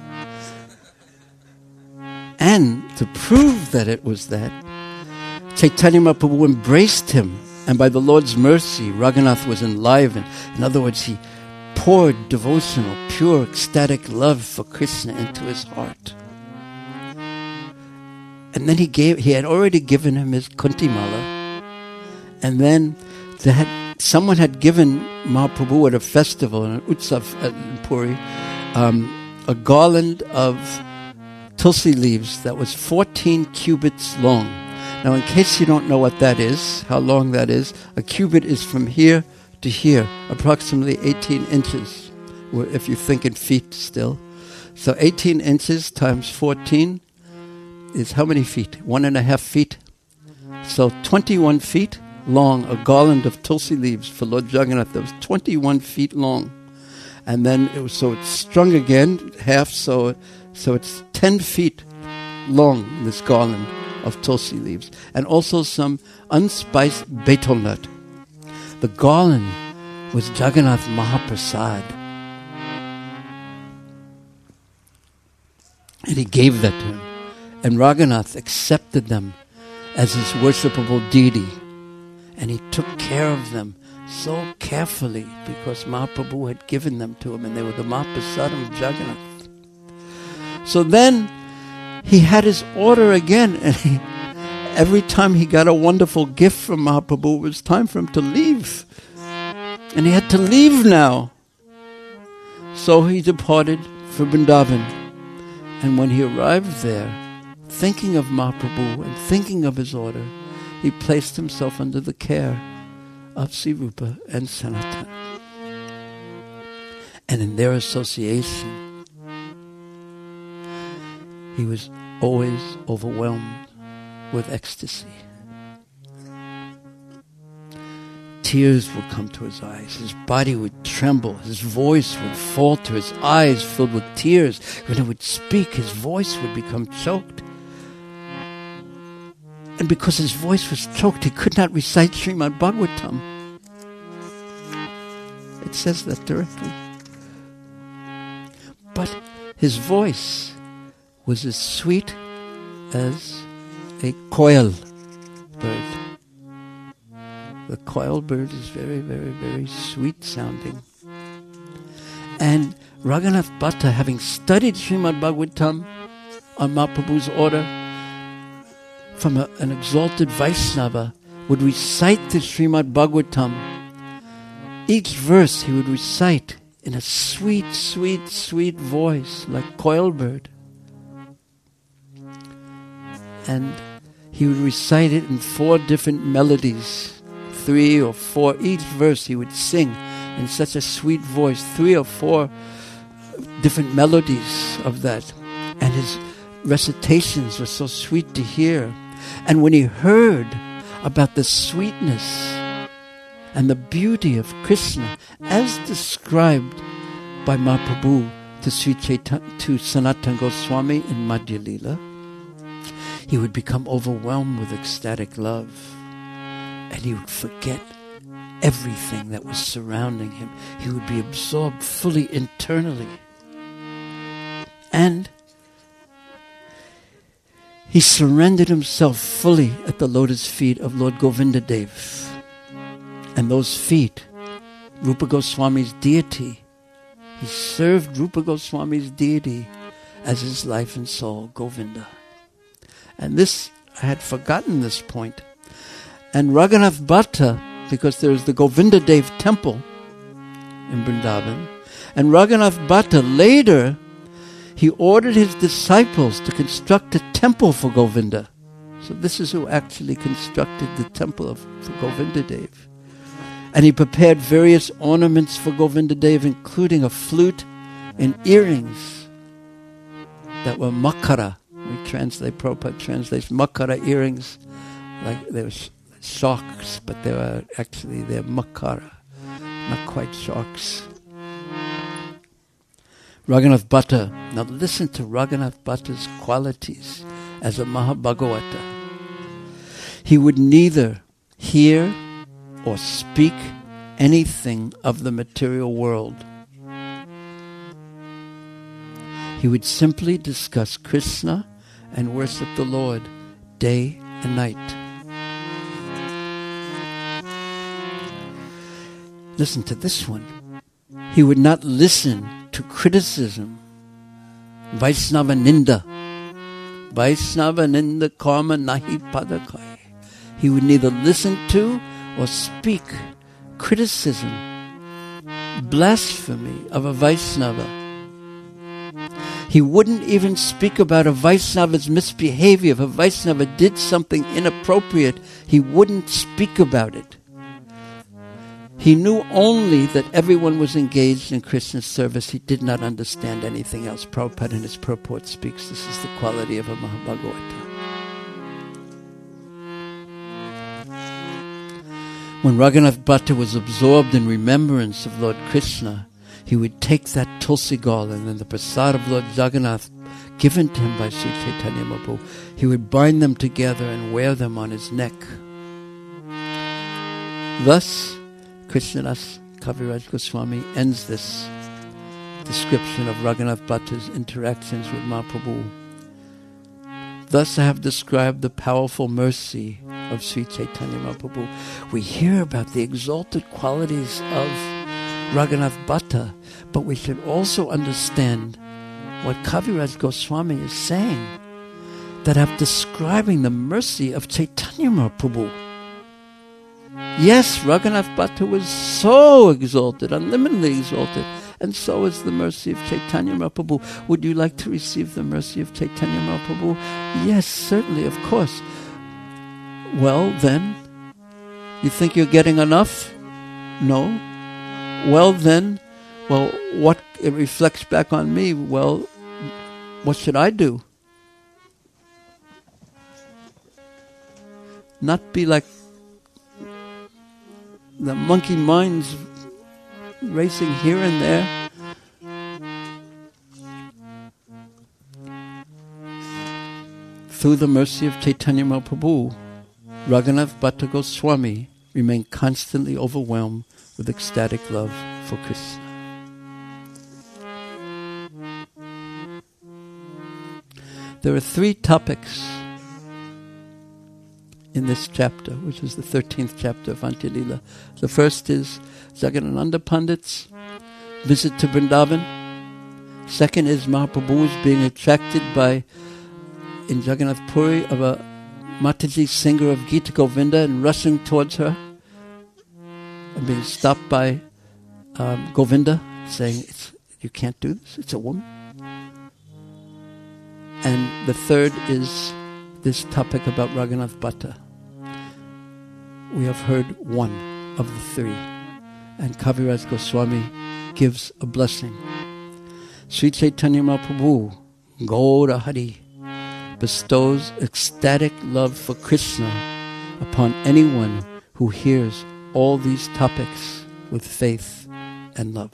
And to prove that it was that, Chaitanya Mahaprabhu embraced him, and by the Lord's mercy, Raghunath was enlivened. In other words, he poured devotional, pure, ecstatic love for Krishna into his heart. And then he gave, he had already given him his Kuntimala. And then they had, someone had given Mahaprabhu at a festival, an Utsav at Puri, um, a garland of tulsi leaves that was fourteen cubits long. Now, in case you don't know what that is, how long that is, a cubit is from here to here, approximately eighteen inches, if you think in feet still. So eighteen inches times fourteen is how many feet? One and a half feet. So twenty-one feet long, a garland of tulsi leaves for Lord Jagannath that was twenty-one feet long. And then it was, so it's strung again, half, so, so it's ten feet long, this garland of tulsi leaves. And also some unspiced betel nut. The garland was Jagannath Mahaprasad. And he gave that to him. And Raghunath accepted them as his worshipable deity. And he took care of them so carefully because Mahaprabhu had given them to him, and they were the Mahaprasadam of Jagannath. So then he had his order again, and he, every time he got a wonderful gift from Mahaprabhu, it was time for him to leave. And he had to leave now. So he departed for Vrindavan. And when he arrived there, thinking of Mahaprabhu and thinking of his order, he placed himself under the care of Sri Rupa and Sanatan. And in their association, he was always overwhelmed with ecstasy. tears would come to his eyes. His body would tremble. His voice would falter. His eyes filled with tears. When he would speak, his voice would become choked. And because his voice was choked, he could not recite Srimad Bhagavatam. It says that directly. But his voice was as sweet as a koil bird. The koil bird is very, very, very sweet sounding. And Raghunath Bhatta, having studied Srimad Bhagavatam on Mahaprabhu's order from a, an exalted Vaishnava, would recite the Srimad Bhagavatam. Each verse he would recite in a sweet, sweet, sweet voice like koil bird. And he would recite it in four different melodies. Three or four, each verse he would sing in such a sweet voice, three or four different melodies of that. And his recitations were so sweet to hear. And when he heard about the sweetness and the beauty of Krishna, as described by Mahaprabhu to Sri Chaitanya, to Sanatana Goswami in Madhya Lila, he would become overwhelmed with ecstatic love. And he would forget everything that was surrounding him. He would be absorbed fully internally. And he surrendered himself fully at the lotus feet of Lord Govinda Dev. And those feet, Rupa Goswami's deity, he served Rupa Goswami's deity as his life and soul, Govinda. And this, I had forgotten this point. And Raghunath Bhatta, because there is the Govinda Dev temple in Vrindavan, and Raghunath Bhatta later, he ordered his disciples to construct a temple for Govinda. So this is who actually constructed the temple of for Govinda Dev. And he prepared various ornaments for Govinda Dev, including a flute and earrings that were makara. We translate, Prabhupada translates makara earrings, like they were sharks, but they were actually, they're makara, not quite sharks. Raghunath Bhatta, now listen to Raghunath Bhatta's qualities as a Mahabhagavata. He would neither hear or speak anything of the material world. He would simply discuss Krishna and worship the Lord day and night. Listen to this one. He would not listen to criticism. Vaisnava Ninda. Vaisnava Ninda Karma Nahi Padakai. He would neither listen to or speak criticism, blasphemy of a Vaisnava. He wouldn't even speak about a Vaisnava's misbehavior. If a Vaisnava did something inappropriate, he wouldn't speak about it. He knew only that everyone was engaged in Krishna's service. He did not understand anything else. Prabhupada in his purport speaks, this is the quality of a Mahabhagavata. When Raghunath Bhatta was absorbed in remembrance of Lord Krishna, he would take that tulsi gal and then the prasad of Lord Jagannath given to him by Sri Chaitanya Mahaprabhu, he would bind them together and wear them on his neck. Thus, Krishnadas Kaviraj Goswami ends this description of Raghunath Bhatta's interactions with Mahaprabhu. Thus I have described the powerful mercy of Sri Chaitanya Mahaprabhu. We hear about the exalted qualities of Raghunath Bhatta, but we should also understand what Kaviraj Goswami is saying, that I'm describing the mercy of Chaitanya Mahaprabhu. Yes, Raghunath Bhatta was so exalted, unlimitedly exalted, and so is the mercy of Chaitanya Mahaprabhu. Would you like to receive the mercy of Chaitanya Mahaprabhu? Yes, certainly, of course. Well, then, you think you're getting enough? No. Well, then, well, what it reflects back on me, well, what should I do? Not be like the monkey mind's racing here and there. Through the mercy of Chaitanya Mahaprabhu, Raghunath Bhatta Goswami remained constantly overwhelmed with ecstatic love for Krishna. There are three topics in this chapter, which is the thirteenth chapter of Antya Lila. The first is Jagadananda Pandit's visit to Vrindavan. Second is Mahaprabhu's being attracted by, in Jagannath Puri, of a Mataji singer of Gita Govinda and rushing towards her and being stopped by um, Govinda saying, it's, you can't do this, it's a woman. And the third is this topic about Raghunath Bhatta. We have heard one of the three, and Kaviraj Goswami gives a blessing. Sri Chaitanya Mahaprabhu, Gaura Hari, bestows ecstatic love for Krishna upon anyone who hears all these topics with faith and love.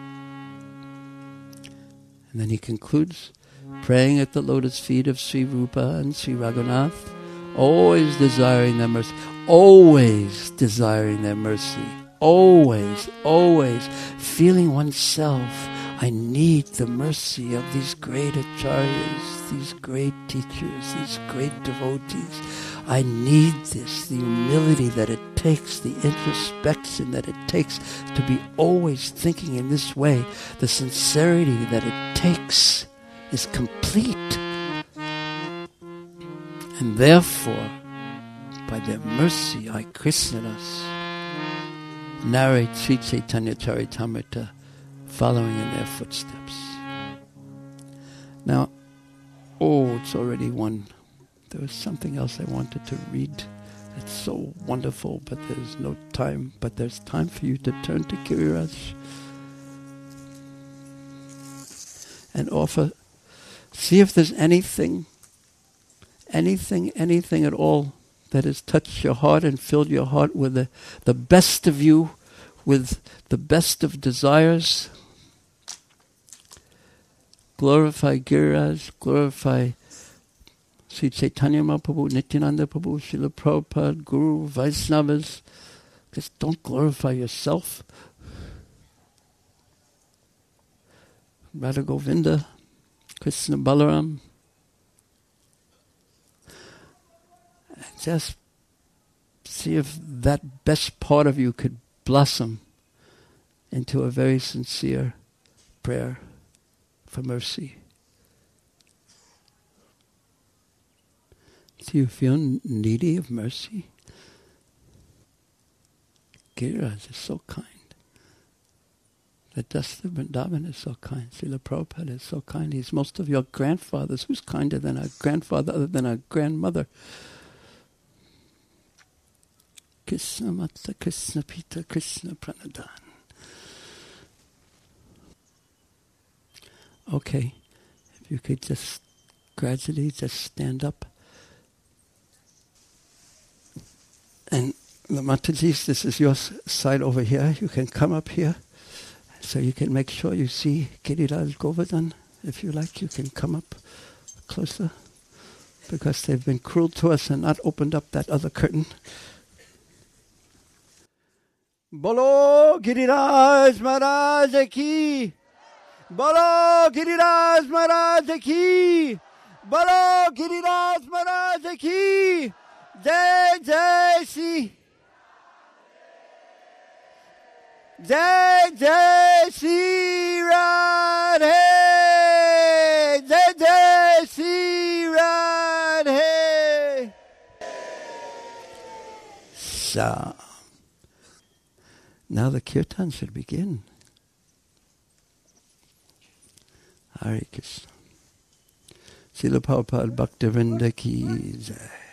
And then he concludes, praying at the lotus feet of Sri Rupa and Sri Raghunath, always desiring their mercy, always desiring their mercy, always, always feeling oneself, I need the mercy of these great acharyas, these great teachers, these great devotees. I need this, the humility that it takes, the introspection that it takes to be always thinking in this way, the sincerity that it takes is complete. And therefore, by their mercy, I, Krishnadas, narrate Sri Chaitanya Charitamrita, following in their footsteps. Now, oh, it's already one. There was something else I wanted to read. It's so wonderful, but there's no time. But there's time for you to turn to Giriraj and offer. See if there's anything, anything, anything at all that has touched your heart and filled your heart with the, the best of you, with the best of desires. Glorify Giriraj, glorify Sri Chaitanya Mahaprabhu, Nityananda Prabhu, Srila Prabhupada, Guru, Vaisnavas. Just don't glorify yourself. Radha Govinda, Krishna Balaram. And just see if that best part of you could blossom into a very sincere prayer for mercy. Do you feel needy of mercy? Giriraj is so kind. The dust of Vrindavan is so kind. Srila Prabhupada is so kind. He's most of your grandfathers. Who's kinder than a grandfather other than a grandmother? Krishna Mata, Krishna Pita, Krishna Pranadan. Okay, if you could just gradually just stand up. And the Matajis, this is your side over here. You can come up here so you can make sure you see Giriraj Govardhan. If you like, you can come up closer because they've been cruel to us and not opened up that other curtain. Bolo Giriraj Maharaj Ki! Bolo Giriraj Maharaj Ki! Bolo Giriraj Maharaj Ki! Jai Jai Shri Jai Jai Shri Radhe Jai Jai Shri Radhe. So now the kirtan should begin. Hare Krishna. Srila Prabhupada Bhaktivinoda Ki Jai.